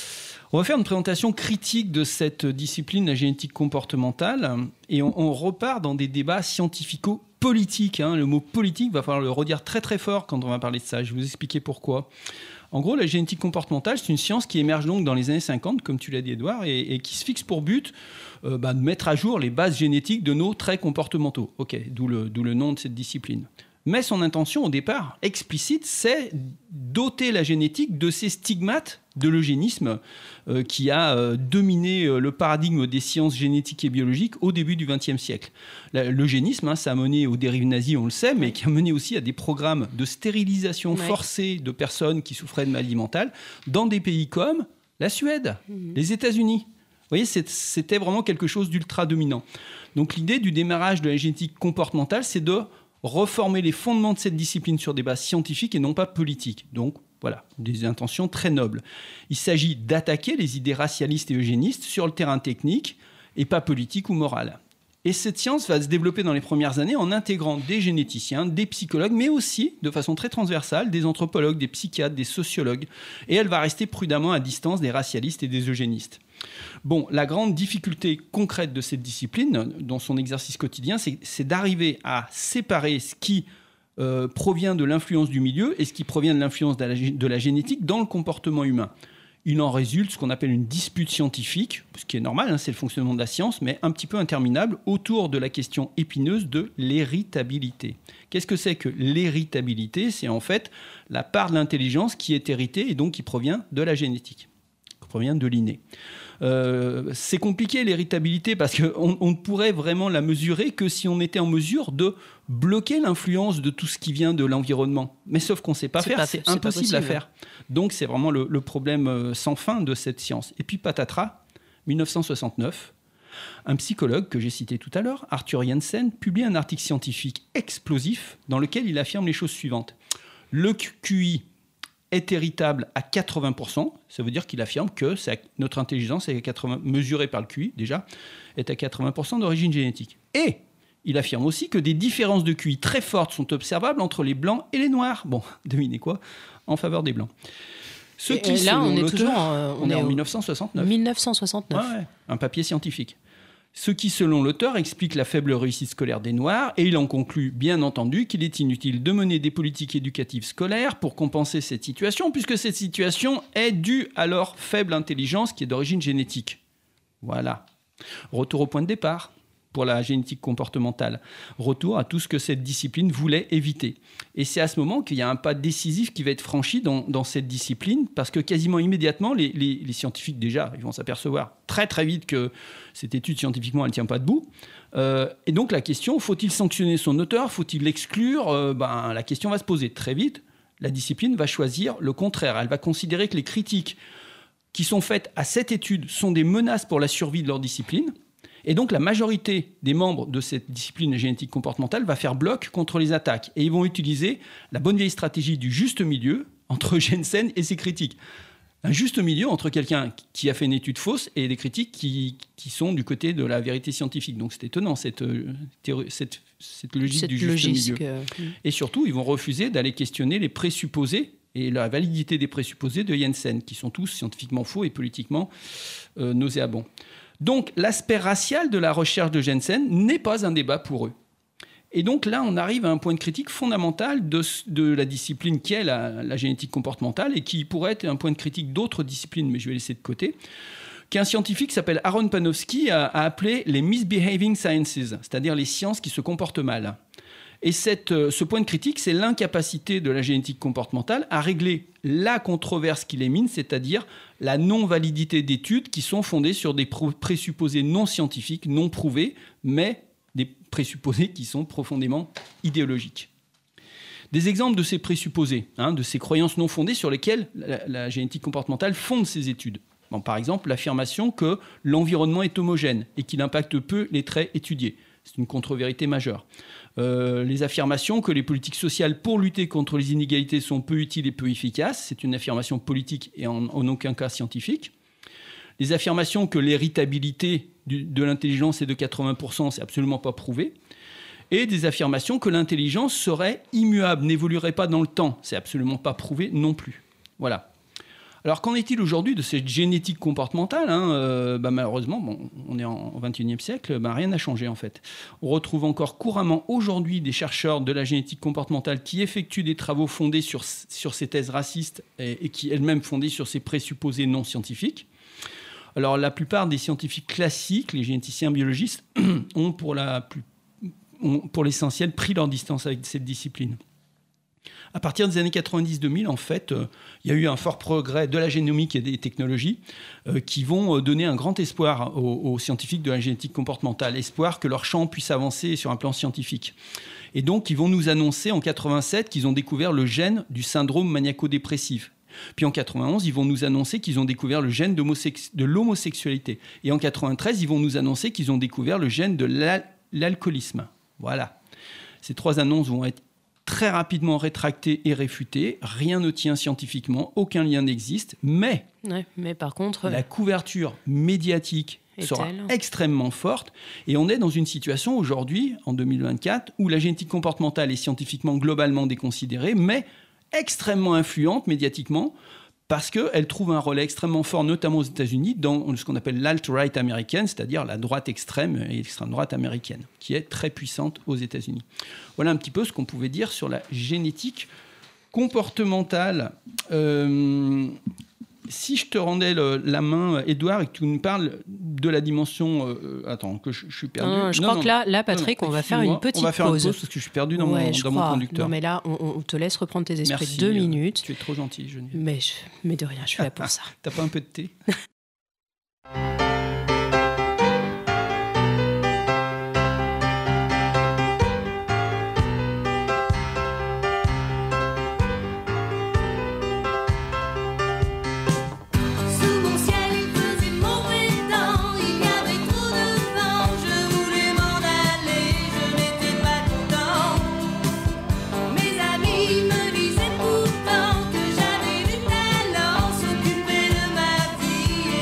On va faire une présentation critique de cette discipline, la génétique comportementale, et on repart dans des débats scientifico-politiques. Le mot politique, va falloir le redire très très fort quand on va parler de ça. Je vais vous expliquer pourquoi. En gros, la génétique comportementale, c'est une science qui émerge donc dans les années 50, comme tu l'as dit, Edouard, et qui se fixe pour but de mettre à jour les bases génétiques de nos traits comportementaux. Ok, d'où le nom de cette discipline. Mais son intention, au départ, explicite, c'est doter la génétique de ces stigmates de l'eugénisme qui a dominé le paradigme des sciences génétiques et biologiques au début du XXe siècle. L'eugénisme, ça a mené aux dérives nazies, on le sait, mais qui a mené aussi à des programmes de stérilisation forcée de personnes qui souffraient de maladies mentales dans des pays comme la Suède, les États-Unis. Vous voyez, c'était vraiment quelque chose d'ultra dominant. Donc l'idée du démarrage de la génétique comportementale, c'est de reformer les fondements de cette discipline sur des bases scientifiques et non pas politiques. Donc, voilà, des intentions très nobles. Il s'agit d'attaquer les idées racialistes et eugénistes sur le terrain technique et pas politique ou moral. Et cette science va se développer dans les premières années en intégrant des généticiens, des psychologues, mais aussi, de façon très transversale, des anthropologues, des psychiatres, des sociologues. Et elle va rester prudemment à distance des racialistes et des eugénistes. Bon, la grande difficulté concrète de cette discipline, dans son exercice quotidien, c'est d'arriver à séparer ce qui provient de l'influence du milieu et ce qui provient de l'influence de la génétique dans le comportement humain. Il en résulte ce qu'on appelle une dispute scientifique, ce qui est normal, c'est le fonctionnement de la science, mais un petit peu interminable, autour de la question épineuse de l'héritabilité. Qu'est-ce que c'est que l'héritabilité ? C'est en fait la part de l'intelligence qui est héritée et donc qui provient de la génétique, qui provient de l'inné. C'est compliqué l'héritabilité parce qu'on ne pourrait vraiment la mesurer que si on était en mesure de bloquer l'influence de tout ce qui vient de l'environnement. Mais sauf qu'on ne sait pas faire, c'est impossible à faire. Donc c'est vraiment le problème sans fin de cette science. Et puis patatras, 1969, un psychologue que j'ai cité tout à l'heure, Arthur Jensen, publie un article scientifique explosif dans lequel il affirme les choses suivantes. Le QI est héritable à 80%, ça veut dire qu'il affirme que notre intelligence, est mesurée par le QI déjà, est à 80% d'origine génétique. Et il affirme aussi que des différences de QI très fortes sont observables entre les blancs et les noirs. Bon, devinez quoi ? En faveur des blancs. On est en 1969. 1969. Ouais, un papier scientifique. Ce qui, selon l'auteur, explique la faible réussite scolaire des Noirs, et il en conclut, bien entendu, qu'il est inutile de mener des politiques éducatives scolaires pour compenser cette situation, puisque cette situation est due à leur faible intelligence qui est d'origine génétique. Voilà. Retour au point de départ. pour la génétique comportementale. Retour à tout ce que cette discipline voulait éviter. Et c'est à ce moment qu'il y a un pas décisif qui va être franchi dans cette discipline, parce que quasiment immédiatement, les scientifiques, déjà, ils vont s'apercevoir très très vite que cette étude scientifiquement, elle ne tient pas debout. Et donc la question, faut-il sanctionner son auteur? Faut-il l'exclure? La question va se poser très vite. La discipline va choisir le contraire. Elle va considérer que les critiques qui sont faites à cette étude sont des menaces pour la survie de leur discipline. Et donc, la majorité des membres de cette discipline génétique comportementale va faire bloc contre les attaques. Et ils vont utiliser la bonne vieille stratégie du juste milieu entre Jensen et ses critiques. Un juste milieu entre quelqu'un qui a fait une étude fausse et des critiques qui sont du côté de la vérité scientifique. Donc, c'est étonnant, cette logique du juste milieu. Et surtout, ils vont refuser d'aller questionner les présupposés et la validité des présupposés de Jensen, qui sont tous scientifiquement faux et politiquement nauséabonds. Donc, l'aspect racial de la recherche de Jensen n'est pas un débat pour eux. Et donc là, on arrive à un point de critique fondamental de la discipline qui est la génétique comportementale et qui pourrait être un point de critique d'autres disciplines, mais je vais laisser de côté, qu'un scientifique qui s'appelle Aaron Panofsky a appelé les misbehaving sciences, c'est-à-dire les sciences qui se comportent mal. Et ce point de critique, c'est l'incapacité de la génétique comportementale à régler la controverse qui les mine, c'est-à-dire la non-validité d'études qui sont fondées sur des présupposés non scientifiques, non prouvés, mais des présupposés qui sont profondément idéologiques. Des exemples de ces présupposés, de ces croyances non fondées sur lesquelles la génétique comportementale fonde ses études. Bon, par exemple, l'affirmation que l'environnement est homogène et qu'il impacte peu les traits étudiés. C'est une contre-vérité majeure. Les affirmations que les politiques sociales pour lutter contre les inégalités sont peu utiles et peu efficaces, c'est une affirmation politique et en aucun cas scientifique. Les affirmations que l'héritabilité de l'intelligence est de 80%, c'est absolument pas prouvé. Et des affirmations que l'intelligence serait immuable, n'évoluerait pas dans le temps, c'est absolument pas prouvé non plus. Voilà. Alors, qu'en est-il aujourd'hui de cette génétique comportementale? Malheureusement, on est en XXIe siècle, rien n'a changé en fait. On retrouve encore couramment aujourd'hui des chercheurs de la génétique comportementale qui effectuent des travaux fondés sur ces thèses racistes et qui elles-mêmes fondées sur ces présupposés non scientifiques. Alors, la plupart des scientifiques classiques, les généticiens biologistes, ont pour l'essentiel pris leur distance avec cette discipline. À partir des années 90-2000, en fait, il y a eu un fort progrès de la génomique et des technologies qui vont donner un grand espoir aux scientifiques de la génétique comportementale, espoir que leur champ puisse avancer sur un plan scientifique. Et donc, ils vont nous annoncer en 87 qu'ils ont découvert le gène du syndrome maniaco-dépressif. Puis en 91, ils vont nous annoncer qu'ils ont découvert le gène de l'homosexualité. Et en 93, ils vont nous annoncer qu'ils ont découvert le gène de l'alcoolisme. Voilà. Ces trois annonces vont être très rapidement rétractées et réfutées. Rien ne tient scientifiquement, aucun lien n'existe. Mais par contre, la couverture médiatique sera extrêmement forte. Et on est dans une situation aujourd'hui, en 2024, où la génétique comportementale est scientifiquement globalement déconsidérée, mais extrêmement influente médiatiquement, parce qu'elle trouve un relais extrêmement fort, notamment aux États-Unis, dans ce qu'on appelle l'alt-right américaine, c'est-à-dire la droite extrême et l'extrême droite américaine, qui est très puissante aux États-Unis. Voilà un petit peu ce qu'on pouvait dire sur la génétique comportementale. Si je te rendais la main, Édouard, et que tu nous parles de la dimension... attends, que je suis perdu. Je crois que là, Patrick, on va faire une petite pause. On va faire une pause parce que je suis perdu dans mon conducteur. Non, mais là, on te laisse reprendre tes esprits. Merci, 2 minutes. Tu es trop gentil, Geneviève. Mais de rien, je suis là pour ça. T'as pas un peu de thé? Me disaient pourtant que j'avais du talent, s'occuper de ma vie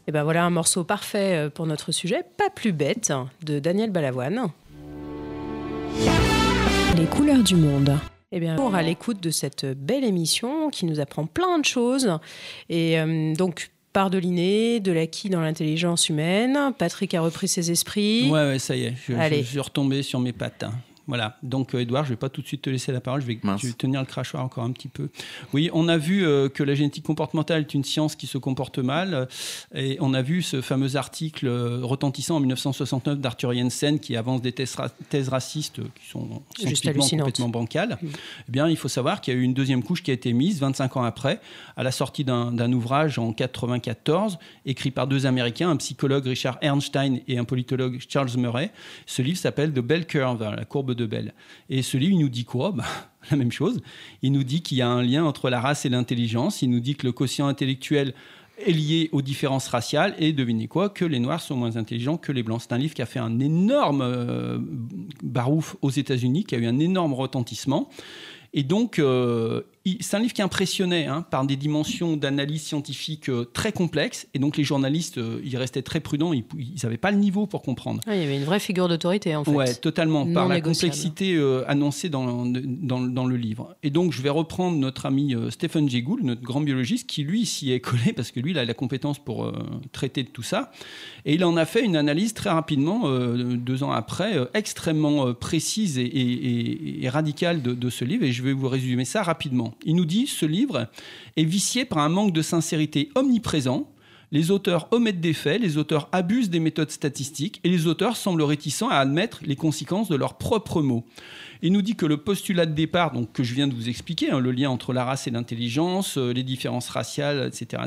Et ben voilà un morceau parfait pour notre sujet, Pas plus bête, de Daniel Balavoine. Les couleurs du monde. Eh bien, à l'écoute de cette belle émission qui nous apprend plein de choses. Et donc, part de l'inné, de l'acquis dans l'intelligence humaine. Patrick a repris ses esprits. Ouais, ça y est, je suis retombé sur mes pattes. Voilà, donc Edouard, je ne vais pas tout de suite te laisser la parole, je vais tenir le crachoir encore un petit peu. Oui, on a vu que la génétique comportementale est une science qui se comporte mal, et on a vu ce fameux article retentissant en 1969 d'Arthur Jensen qui avance des thèses racistes qui sont scientifiquement complètement bancales. Eh bien, il faut savoir qu'il y a eu une deuxième couche qui a été mise 25 ans après, à la sortie d'un ouvrage en 1994, écrit par 2 Américains, un psychologue Richard Ernstein et un politologue Charles Murray. Ce livre s'appelle The Bell Curve, la courbe de Bell. Et ce livre, il nous dit quoi ? La même chose. Il nous dit qu'il y a un lien entre la race et l'intelligence. Il nous dit que le quotient intellectuel est lié aux différences raciales. Et devinez quoi ? Que les Noirs sont moins intelligents que les Blancs. C'est un livre qui a fait un énorme barouf aux États-Unis, qui a eu un énorme retentissement. Et donc, c'est un livre qui impressionnait par des dimensions d'analyse scientifique très complexes. Et donc, les journalistes, ils restaient très prudents. Ils n'avaient pas le niveau pour comprendre. Il y avait une vraie figure d'autorité, en fait. Oui, totalement. Par la complexité annoncée dans le livre. Et donc, je vais reprendre notre ami Stephen Jay Gould, notre grand biologiste, qui, lui, s'y est collé, parce que lui, il a la compétence pour traiter de tout ça. Et il en a fait une analyse très rapidement, 2 ans après, extrêmement précise et radicale de ce livre. Et je vais vous résumer ça rapidement. Il nous dit « Ce livre est vicié par un manque de sincérité omniprésent. Les auteurs omettent des faits, les auteurs abusent des méthodes statistiques et les auteurs semblent réticents à admettre les conséquences de leurs propres mots. » Il nous dit que le postulat de départ, donc, que je viens de vous expliquer, le lien entre la race et l'intelligence, les différences raciales, etc.,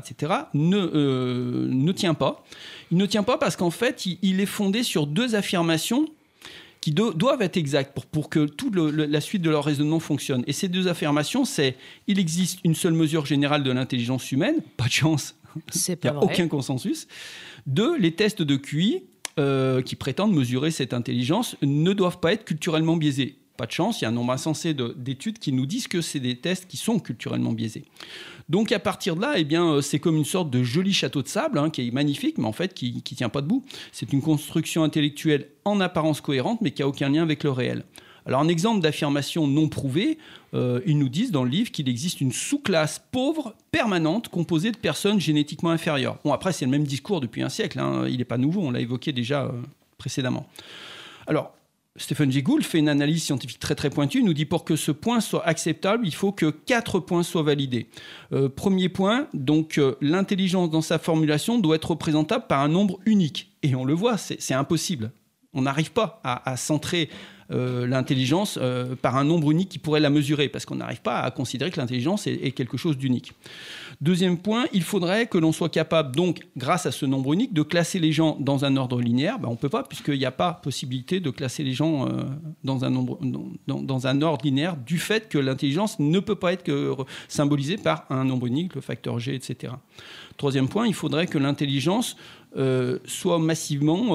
ne tient pas. Il ne tient pas parce qu'en fait, il est fondé sur 2 affirmations qui doivent être exactes pour que toute la suite de leur raisonnement fonctionne. Et ces 2 affirmations, c'est « il existe une seule mesure générale de l'intelligence humaine », pas de chance, il n'y a aucun consensus. 2, les tests de QI qui prétendent mesurer cette intelligence ne doivent pas être culturellement biaisés. Pas de chance, il y a un nombre insensé d'études qui nous disent que c'est des tests qui sont culturellement biaisés. Donc à partir de là, eh bien, c'est comme une sorte de joli château de sable qui est magnifique, mais en fait qui ne tient pas debout. C'est une construction intellectuelle en apparence cohérente, mais qui n'a aucun lien avec le réel. Alors un exemple d'affirmation non prouvée, ils nous disent dans le livre qu'il existe une sous-classe pauvre permanente composée de personnes génétiquement inférieures. Bon, après, c'est le même discours depuis un siècle, il n'est pas nouveau, on l'a évoqué déjà précédemment. Alors, Stephen Jay Gould fait une analyse scientifique très très pointue. Il nous dit pour que ce point soit acceptable, il faut que 4 points soient validés. Premier point, donc l'intelligence dans sa formulation doit être représentable par un nombre unique. Et on le voit, c'est impossible. On n'arrive pas à centrer l'intelligence par un nombre unique qui pourrait la mesurer, parce qu'on n'arrive pas à considérer que l'intelligence est quelque chose d'unique. Deuxième point, il faudrait que l'on soit capable, donc, grâce à ce nombre unique, de classer les gens dans un ordre linéaire. On ne peut pas, puisqu'il n'y a pas possibilité de classer les gens dans un ordre linéaire, du fait que l'intelligence ne peut pas être symbolisée par un nombre unique, le facteur G, etc. Troisième point, il faudrait que l'intelligence soit massivement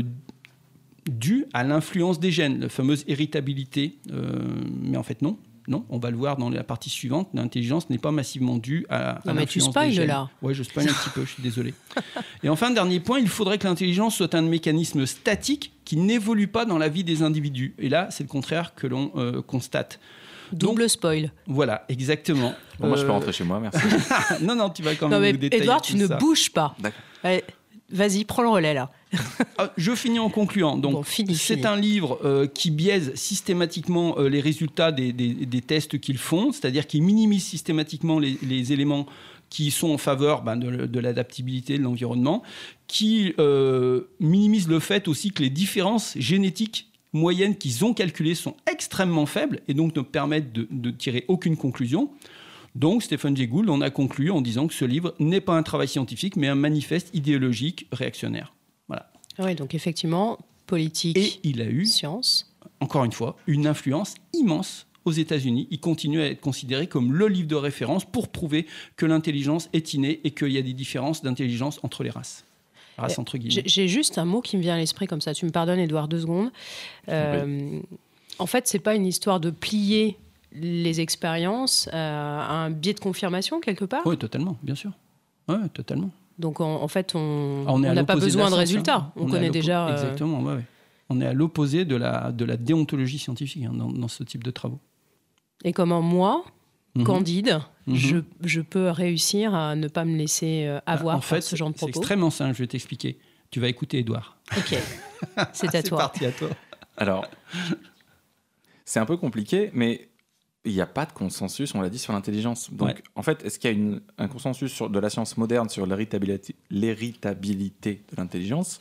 due à l'influence des gènes, la fameuse héritabilité. Mais en fait, non. Non, on va le voir dans la partie suivante. L'intelligence n'est pas massivement due à l'influence des gènes. Non, mais tu spoil là. Oui, je spoil un petit peu, je suis désolé. Et enfin, dernier point, il faudrait que l'intelligence soit un mécanisme statique qui n'évolue pas dans la vie des individus. Et là, c'est le contraire que l'on constate. Double spoil. Voilà, exactement. Bon, moi, je peux rentrer chez moi, merci. non, tu vas quand même nous détailler Edouard, tu ne bouges pas. D'accord. Allez, vas-y, prends le relais là. Je finis en concluant. Donc, bon, c'est un livre qui biaise systématiquement les résultats des tests qu'ils font, c'est-à-dire qu'ils minimisent systématiquement les éléments qui sont en faveur de l'adaptabilité de l'environnement, qui minimisent le fait aussi que les différences génétiques moyennes qu'ils ont calculées sont extrêmement faibles et donc ne permettent de tirer aucune conclusion. Donc, Stephen Jay Gould en a conclu en disant que ce livre n'est pas un travail scientifique, mais un manifeste idéologique réactionnaire. Voilà. Oui, donc effectivement, politique, et il a eu, science. Encore une fois, une influence immense aux États-Unis. Il continue à être considéré comme le livre de référence pour prouver que l'intelligence est innée et qu'il y a des différences d'intelligence entre les races. Entre guillemets. J'ai juste un mot qui me vient à l'esprit comme ça. Tu me pardonnes, Edouard, 2 secondes. Oui. En fait, c'est pas une histoire de plier les expériences à un biais de confirmation quelque part. Oui, totalement, bien sûr. Oui, totalement. Donc en fait, on est à n'a pas l'opposé besoin de la science, résultats. hein. On est connaît à déjà. Exactement, ouais. On est à l'opposé de la déontologie scientifique dans ce type de travaux. Et comment moi, Candide, Mhm. je peux réussir à ne pas me laisser avoir En fait, par ce genre de c'est propos. extrêmement simple, je vais t'expliquer. Tu vas écouter Édouard. Ok, c'est à toi. Parti à toi. Alors, c'est un peu compliqué, mais il n'y a pas de consensus, on l'a dit, sur l'intelligence. Donc, Ouais. en fait, est-ce qu'il y a un consensus de la science moderne sur l'héritabilité de l'intelligence?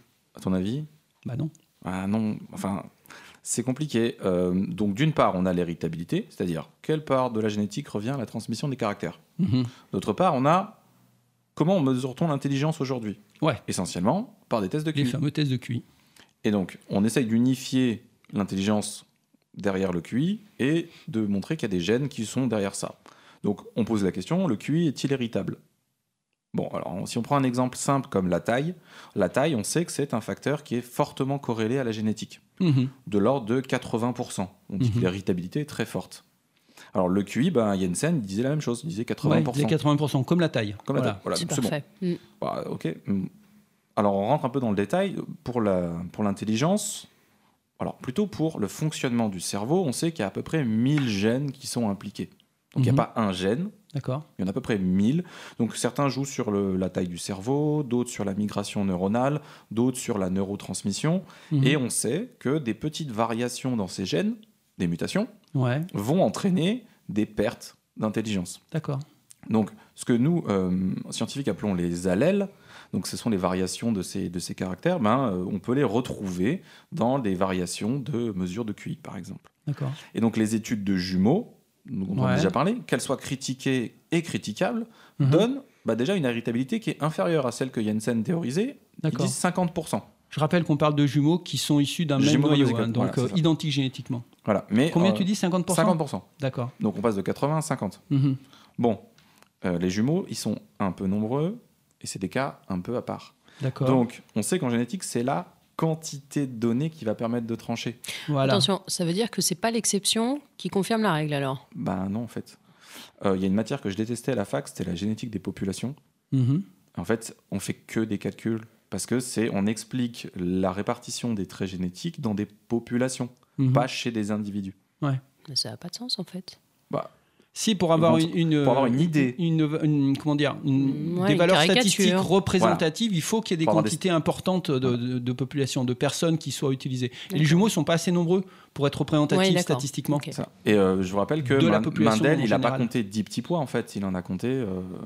À ton avis? Bah non. Ah non, enfin, c'est compliqué. Donc, d'une part, on a l'héritabilité, c'est-à-dire quelle part de la génétique revient à la transmission des caractères. D'autre part, on a comment mesure-t-on l'intelligence aujourd'hui? Ouais, Essentiellement par des tests de les QI. fameux tests de QI. Et donc, on essaye d'unifier l'intelligence derrière le QI et de montrer qu'il y a des gènes qui sont derrière ça. Donc, on pose la question, le QI est-il héritable? Bon, alors, si on prend un exemple simple comme la taille, on sait que c'est un facteur qui est fortement corrélé à la génétique, de l'ordre de 80%. On dit que l'héritabilité est très forte. Alors, le QI, Jensen, il disait la même chose, il disait 80%. Ouais, les 80%, comme la taille. Comme la taille. Voilà, C'est donc parfait. bon. Bah, ok. Alors, on rentre un peu dans le détail. Pour l'intelligence, alors plutôt pour le fonctionnement du cerveau, on sait qu'il y a à peu près 1000 gènes qui sont impliqués. Donc, il n'y a pas un gène, D'accord. il y en a à peu près 1000. Donc, certains jouent sur la taille du cerveau, d'autres sur la migration neuronale, d'autres sur la neurotransmission. Et on sait que des petites variations dans ces gènes, des mutations, Ouais, vont entraîner des pertes d'intelligence. d'accord. Donc, ce que nous, scientifiques, appelons les allèles, donc ce sont les variations de ces caractères, on peut les retrouver dans des variations de mesures de QI, par exemple. D'accord. Et donc, les études de jumeaux, dont on a Ouais. déjà parlé, qu'elles soient critiquées et critiquables, donnent déjà une héritabilité qui est inférieure à celle que Jensen théorisait, qui D'accord. dit 50%. Je rappelle qu'on parle de jumeaux qui sont issus d'un même Jumeaux noyau, monozygotes, donc voilà, c'est ça. identiques génétiquement. Voilà. Mais, Combien tu dis 50%? 50%. D'accord. Donc, on passe de 80 à 50. Bon, les jumeaux, ils sont un peu nombreux, et c'est des cas un peu à part. D'accord. Donc, on sait qu'en génétique, c'est la quantité de données qui va permettre de trancher. Voilà. Attention, ça veut dire que c'est pas l'exception qui confirme la règle alors. Ben non, en fait. Il y a une matière que je détestais à la fac, c'était la génétique des populations. Mhm. En fait, on fait que des calculs, parce que on explique la répartition des traits génétiques dans des populations, pas chez des individus. Ouais. Mais ça n'a pas de sens en fait. Bah, Si, pour avoir Pour une avoir une idée. comment dire, Ouais, des une valeurs caricature. statistiques représentatives, il faut qu'il y ait des Pour avoir des- quantités importantes de population, de personnes qui soient utilisées. Et les jumeaux ne sont pas assez nombreux pour être représentatifs Ouais, d'accord. statistiquement. Ok. ça. Et je vous rappelle que De la population Mendel, en il n'a pas général. compté 10 petits pois, en fait, il en a compté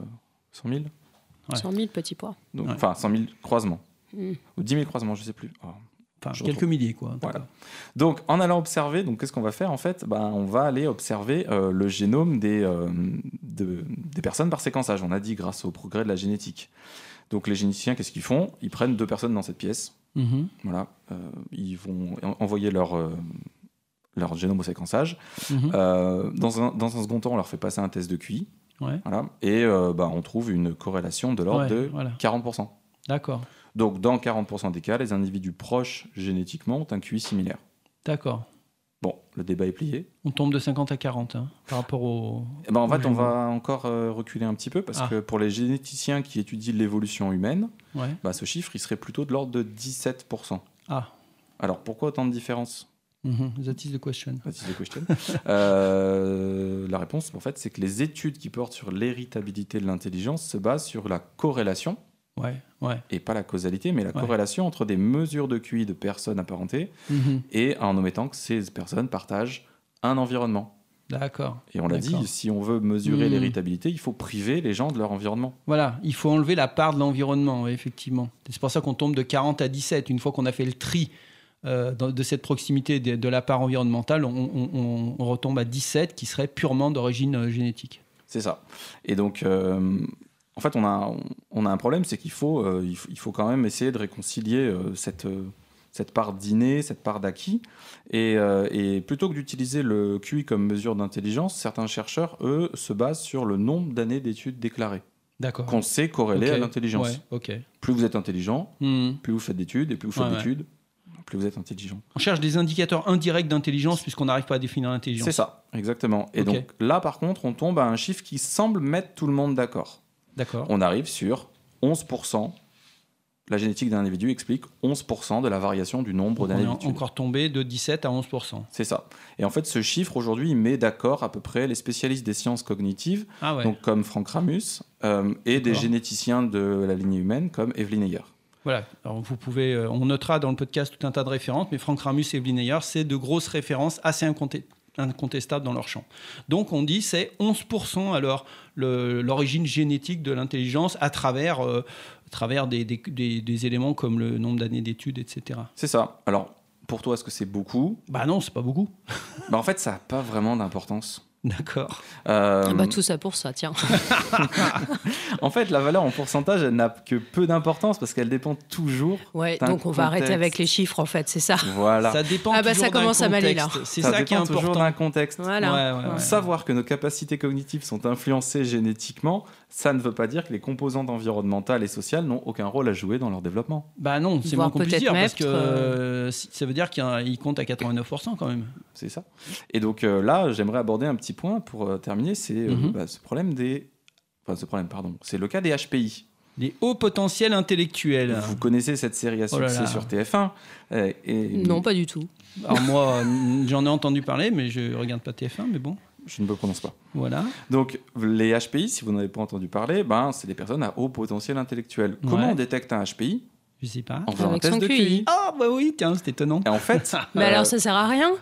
100 000. Ouais. 100 000 petits pois. Donc, Ouais. Enfin, 100 000 croisements. Mm. Ou 10 000 croisements, je ne sais plus. Oh. Enfin, Je quelques retrouve. milliers, quoi. Voilà. Donc, en allant observer, donc qu'est-ce qu'on va faire en fait? On va aller observer le génome des personnes par séquençage. On a dit grâce au progrès de la génétique. Donc, les généticiens, qu'est-ce qu'ils font? Ils prennent 2 personnes dans cette pièce. Mhm. Voilà. Ils vont envoyer leur génome au séquençage. Mhm. Dans un second temps, on leur fait passer un test de QI. Ouais. Voilà. Et on trouve une corrélation de l'ordre Ouais, de voilà. 40%. D'accord. Donc, dans 40% des cas, les individus proches génétiquement ont un QI similaire. D'accord. Bon, le débat est plié. On tombe de 50 à 40 par rapport au. En fait, aux on jumeaux. va encore reculer un petit peu parce Ah. que pour les généticiens qui étudient l'évolution humaine, Ouais. ce chiffre, il serait plutôt de l'ordre de 17%. Ah. Alors, pourquoi autant de différence? That is the question. That is the question. La réponse, en fait, c'est que les études qui portent sur l'héritabilité de l'intelligence se basent sur la corrélation, Ouais. Ouais. et pas la causalité, mais la corrélation entre des mesures de QI de personnes apparentées Mhm. et en omettant que ces personnes partagent un environnement. D'accord. Et on l'a dit, D'accord. si on veut mesurer Mhm. l'héritabilité, il faut priver les gens de leur environnement. Voilà, il faut enlever la part de l'environnement, ouais, effectivement. C'est pour ça qu'on tombe de 40 à 17. Une fois qu'on a fait le tri de cette proximité de la part environnementale, on retombe à 17 qui serait purement d'origine génétique. C'est ça. Et donc, en fait, on a un problème, c'est qu'il faut quand même essayer de réconcilier cette part d'inné, cette part d'acquis. Et plutôt que d'utiliser le QI comme mesure d'intelligence, certains chercheurs, eux, se basent sur le nombre d'années d'études déclarées, D'accord. qu'on sait corréler Ok. à l'intelligence. Ouais, ok. Plus vous êtes intelligent, Mhm. plus vous faites d'études, et plus vous faites Ouais, ouais. d'études, plus vous êtes intelligent. On cherche des indicateurs indirects d'intelligence puisqu'on n'arrive pas à définir l'intelligence. C'est ça, exactement. Et Ok. donc là, par contre, on tombe à un chiffre qui semble mettre tout le monde d'accord. D'accord. On arrive sur 11%. La génétique d'un individu explique 11% de la variation du nombre Donc on est d'individus. encore tombé de 17 à 11%. C'est ça. Et en fait, ce chiffre, aujourd'hui, il met d'accord à peu près les spécialistes des sciences cognitives, Ah ouais. donc comme Frank Ramus, et des D'accord. généticiens de la lignée humaine, comme Evelyn Heyer. Voilà. Alors vous pouvez, on notera dans le podcast tout un tas de références, mais Frank Ramus et Evelyn Heyer, c'est de grosses références assez incontestables dans leur champ. Donc on dit c'est 11% alors l'origine génétique de l'intelligence à travers des éléments comme le nombre d'années d'études, etc. C'est ça. Alors, pour toi, est-ce que c'est beaucoup ? Bah non, c'est pas beaucoup. En fait, ça n'a pas vraiment d'importance. D'accord. Tout ça pour ça, tiens. En fait, la valeur en pourcentage, elle n'a que peu d'importance parce qu'elle dépend toujours Ouais, d'un donc on va arrêter contexte. avec les chiffres, en fait, c'est ça. Voilà. Ça dépend Ah bah, toujours ça commence d'un à m'aller, là. contexte. C'est Ça ça qui est dépend toujours important. d'un contexte. Voilà. Ouais. Savoir que nos capacités cognitives sont influencées génétiquement, ça ne veut pas dire que les composantes environnementales et sociales n'ont aucun rôle à jouer dans leur développement. Bah non, c'est Voire moins qu'on puisse peut-être dire, parce mettre, que ça veut dire qu'il compte à 89% quand même. C'est ça. Et donc là, j'aimerais aborder un petit point pour terminer, c'est c'est le cas des HPI. Les hauts potentiels intellectuels. Vous connaissez cette série à Oh là succès là. sur TF1 et Non, pas du tout. Alors moi, j'en ai entendu parler, mais je regarde pas TF1, mais bon, je ne me prononce pas. voilà. Donc les HPI, si vous n'avez pas entendu parler, c'est des personnes à haut potentiel intellectuel. Ouais. Comment on détecte un HPI ? Je sais pas. En faisant un Avec test son de QI. QI. Ah bah oui, tiens, c'est étonnant. Et en fait, Mais alors, ça sert à rien.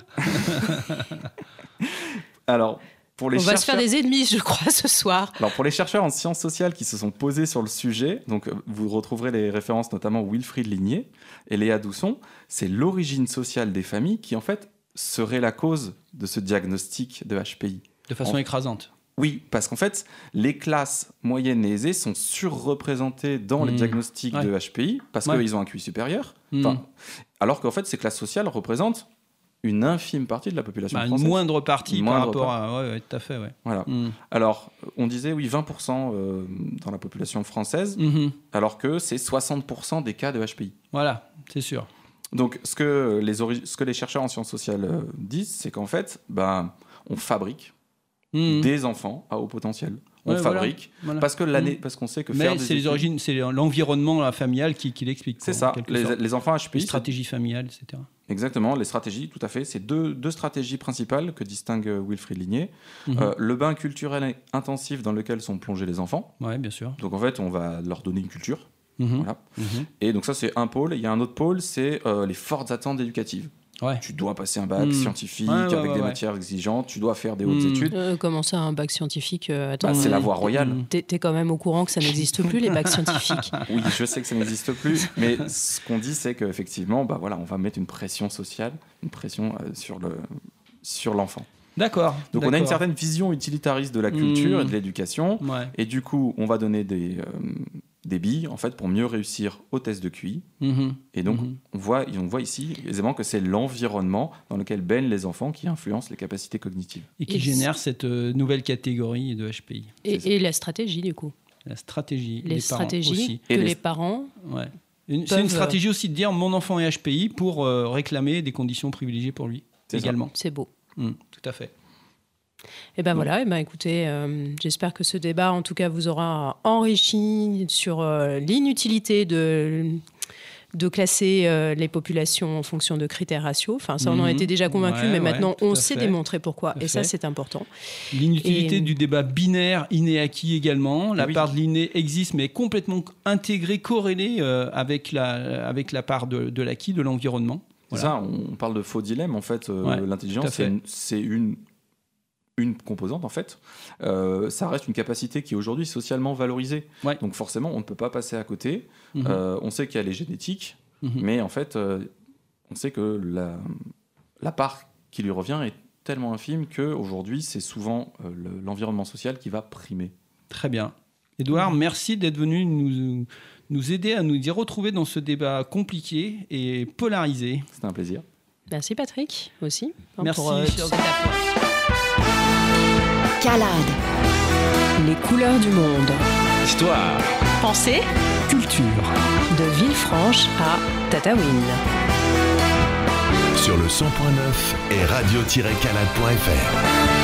alors pour les On va se faire chercheurs- des ennemis, je crois, ce soir. Alors pour les chercheurs en sciences sociales qui se sont posés sur le sujet, donc vous retrouverez les références notamment Wilfried Ligné et Léa Dousson, c'est l'origine sociale des familles qui en fait serait la cause de ce diagnostic de HPI. De façon écrasante. Oui, parce qu'en fait, les classes moyennes et aisées sont surreprésentées dans les diagnostics Ouais. de HPI parce Ouais. qu'ils ont un QI supérieur. Mm. Enfin, alors qu'en fait, ces classes sociales représentent une infime partie de la population Bah, une française. moindre partie Une par moindre rapport à... Ouais, tout à fait, ouais. Voilà. Mm. Alors, on disait, oui, 20% dans la population française, Mhm. alors que c'est 60% des cas de HPI. Voilà, c'est sûr. Donc, ce que les chercheurs en sciences sociales disent, c'est qu'en fait, on fabrique Mhm. des enfants à haut potentiel. On Ouais, voilà. fabrique Voilà. parce qu'on sait que faire Mais des c'est les études- origines, c'est l'environnement familial qui l'explique. C'est quoi, ça. en quelque Les, sorte. les enfants Les HPI, stratégies familiales, etc. exactement, les stratégies, tout à fait. C'est deux stratégies principales que distingue Wilfried Ligné. Mhm. Le bain culturel intensif dans lequel sont plongés les enfants. Ouais, bien sûr. Donc en fait, on va leur donner une culture. Mhm. Voilà. Mhm. Et donc ça, c'est un pôle. Il y a un autre pôle, c'est les fortes attentes éducatives. Ouais. Tu dois passer un bac Mm. scientifique Ouais, avec ouais, des ouais. matières exigeantes, tu dois faire des hautes Mm. études. Comment ça, un bac scientifique attends, C'est la voie royale. Mm. T'es quand même au courant que ça n'existe plus, les bacs scientifiques. Oui, je sais que ça n'existe plus, mais ce qu'on dit, c'est qu'effectivement, on va mettre une pression sociale, une pression sur l'enfant. D'accord. Donc on a une certaine vision utilitariste de la culture et de l'éducation, Ouais. et du coup, on va donner des billes en fait pour mieux réussir au test de QI. Mhm. Et donc, Mhm. on voit ici aisément que c'est l'environnement dans lequel baignent les enfants qui influence les capacités cognitives. Et qui Et génère cette nouvelle catégorie de HPI. Et la stratégie, du coup. La stratégie. Les parents stratégies aussi. que Et les les- parents... Ouais. C'est une peuvent, stratégie aussi de dire mon enfant est HPI pour réclamer des conditions privilégiées pour lui C'est ça. également. C'est beau. Tout à fait. Et ben voilà, écoutez, j'espère que ce débat, en tout cas, vous aura enrichi sur l'inutilité de classer les populations en fonction de critères raciaux. Enfin, ça, on en était déjà convaincus, Ouais, mais maintenant, tout on à sait fait. démontrer pourquoi. Tout à Et ça, fait. c'est important. L'inutilité Et- du débat binaire inné-acquis également. La Oui. part de l'inné existe, mais est complètement intégrée, corrélée avec la part de l'acquis, de l'environnement. C'est Voilà. ça, on parle de faux dilemme. En fait, Ouais, tout à l'intelligence, fait. c'est une composante, en fait. Ça reste une capacité qui est aujourd'hui socialement valorisée. Ouais. Donc forcément, on ne peut pas passer à côté. Mhm. On sait qu'il y a les génétiques, Mhm. mais en fait, on sait que la part qui lui revient est tellement infime qu'aujourd'hui, c'est souvent l'environnement social qui va primer. Très bien. Édouard, merci d'être venu nous aider à nous y retrouver dans ce débat compliqué et polarisé. C'était un plaisir. Merci, Patrick, aussi. Merci, pour chers cet apport. Calade. Les couleurs du monde. Histoire. Pensée Culture. de Villefranche à Tataouine. Sur le 100.9 et radio-calade.fr.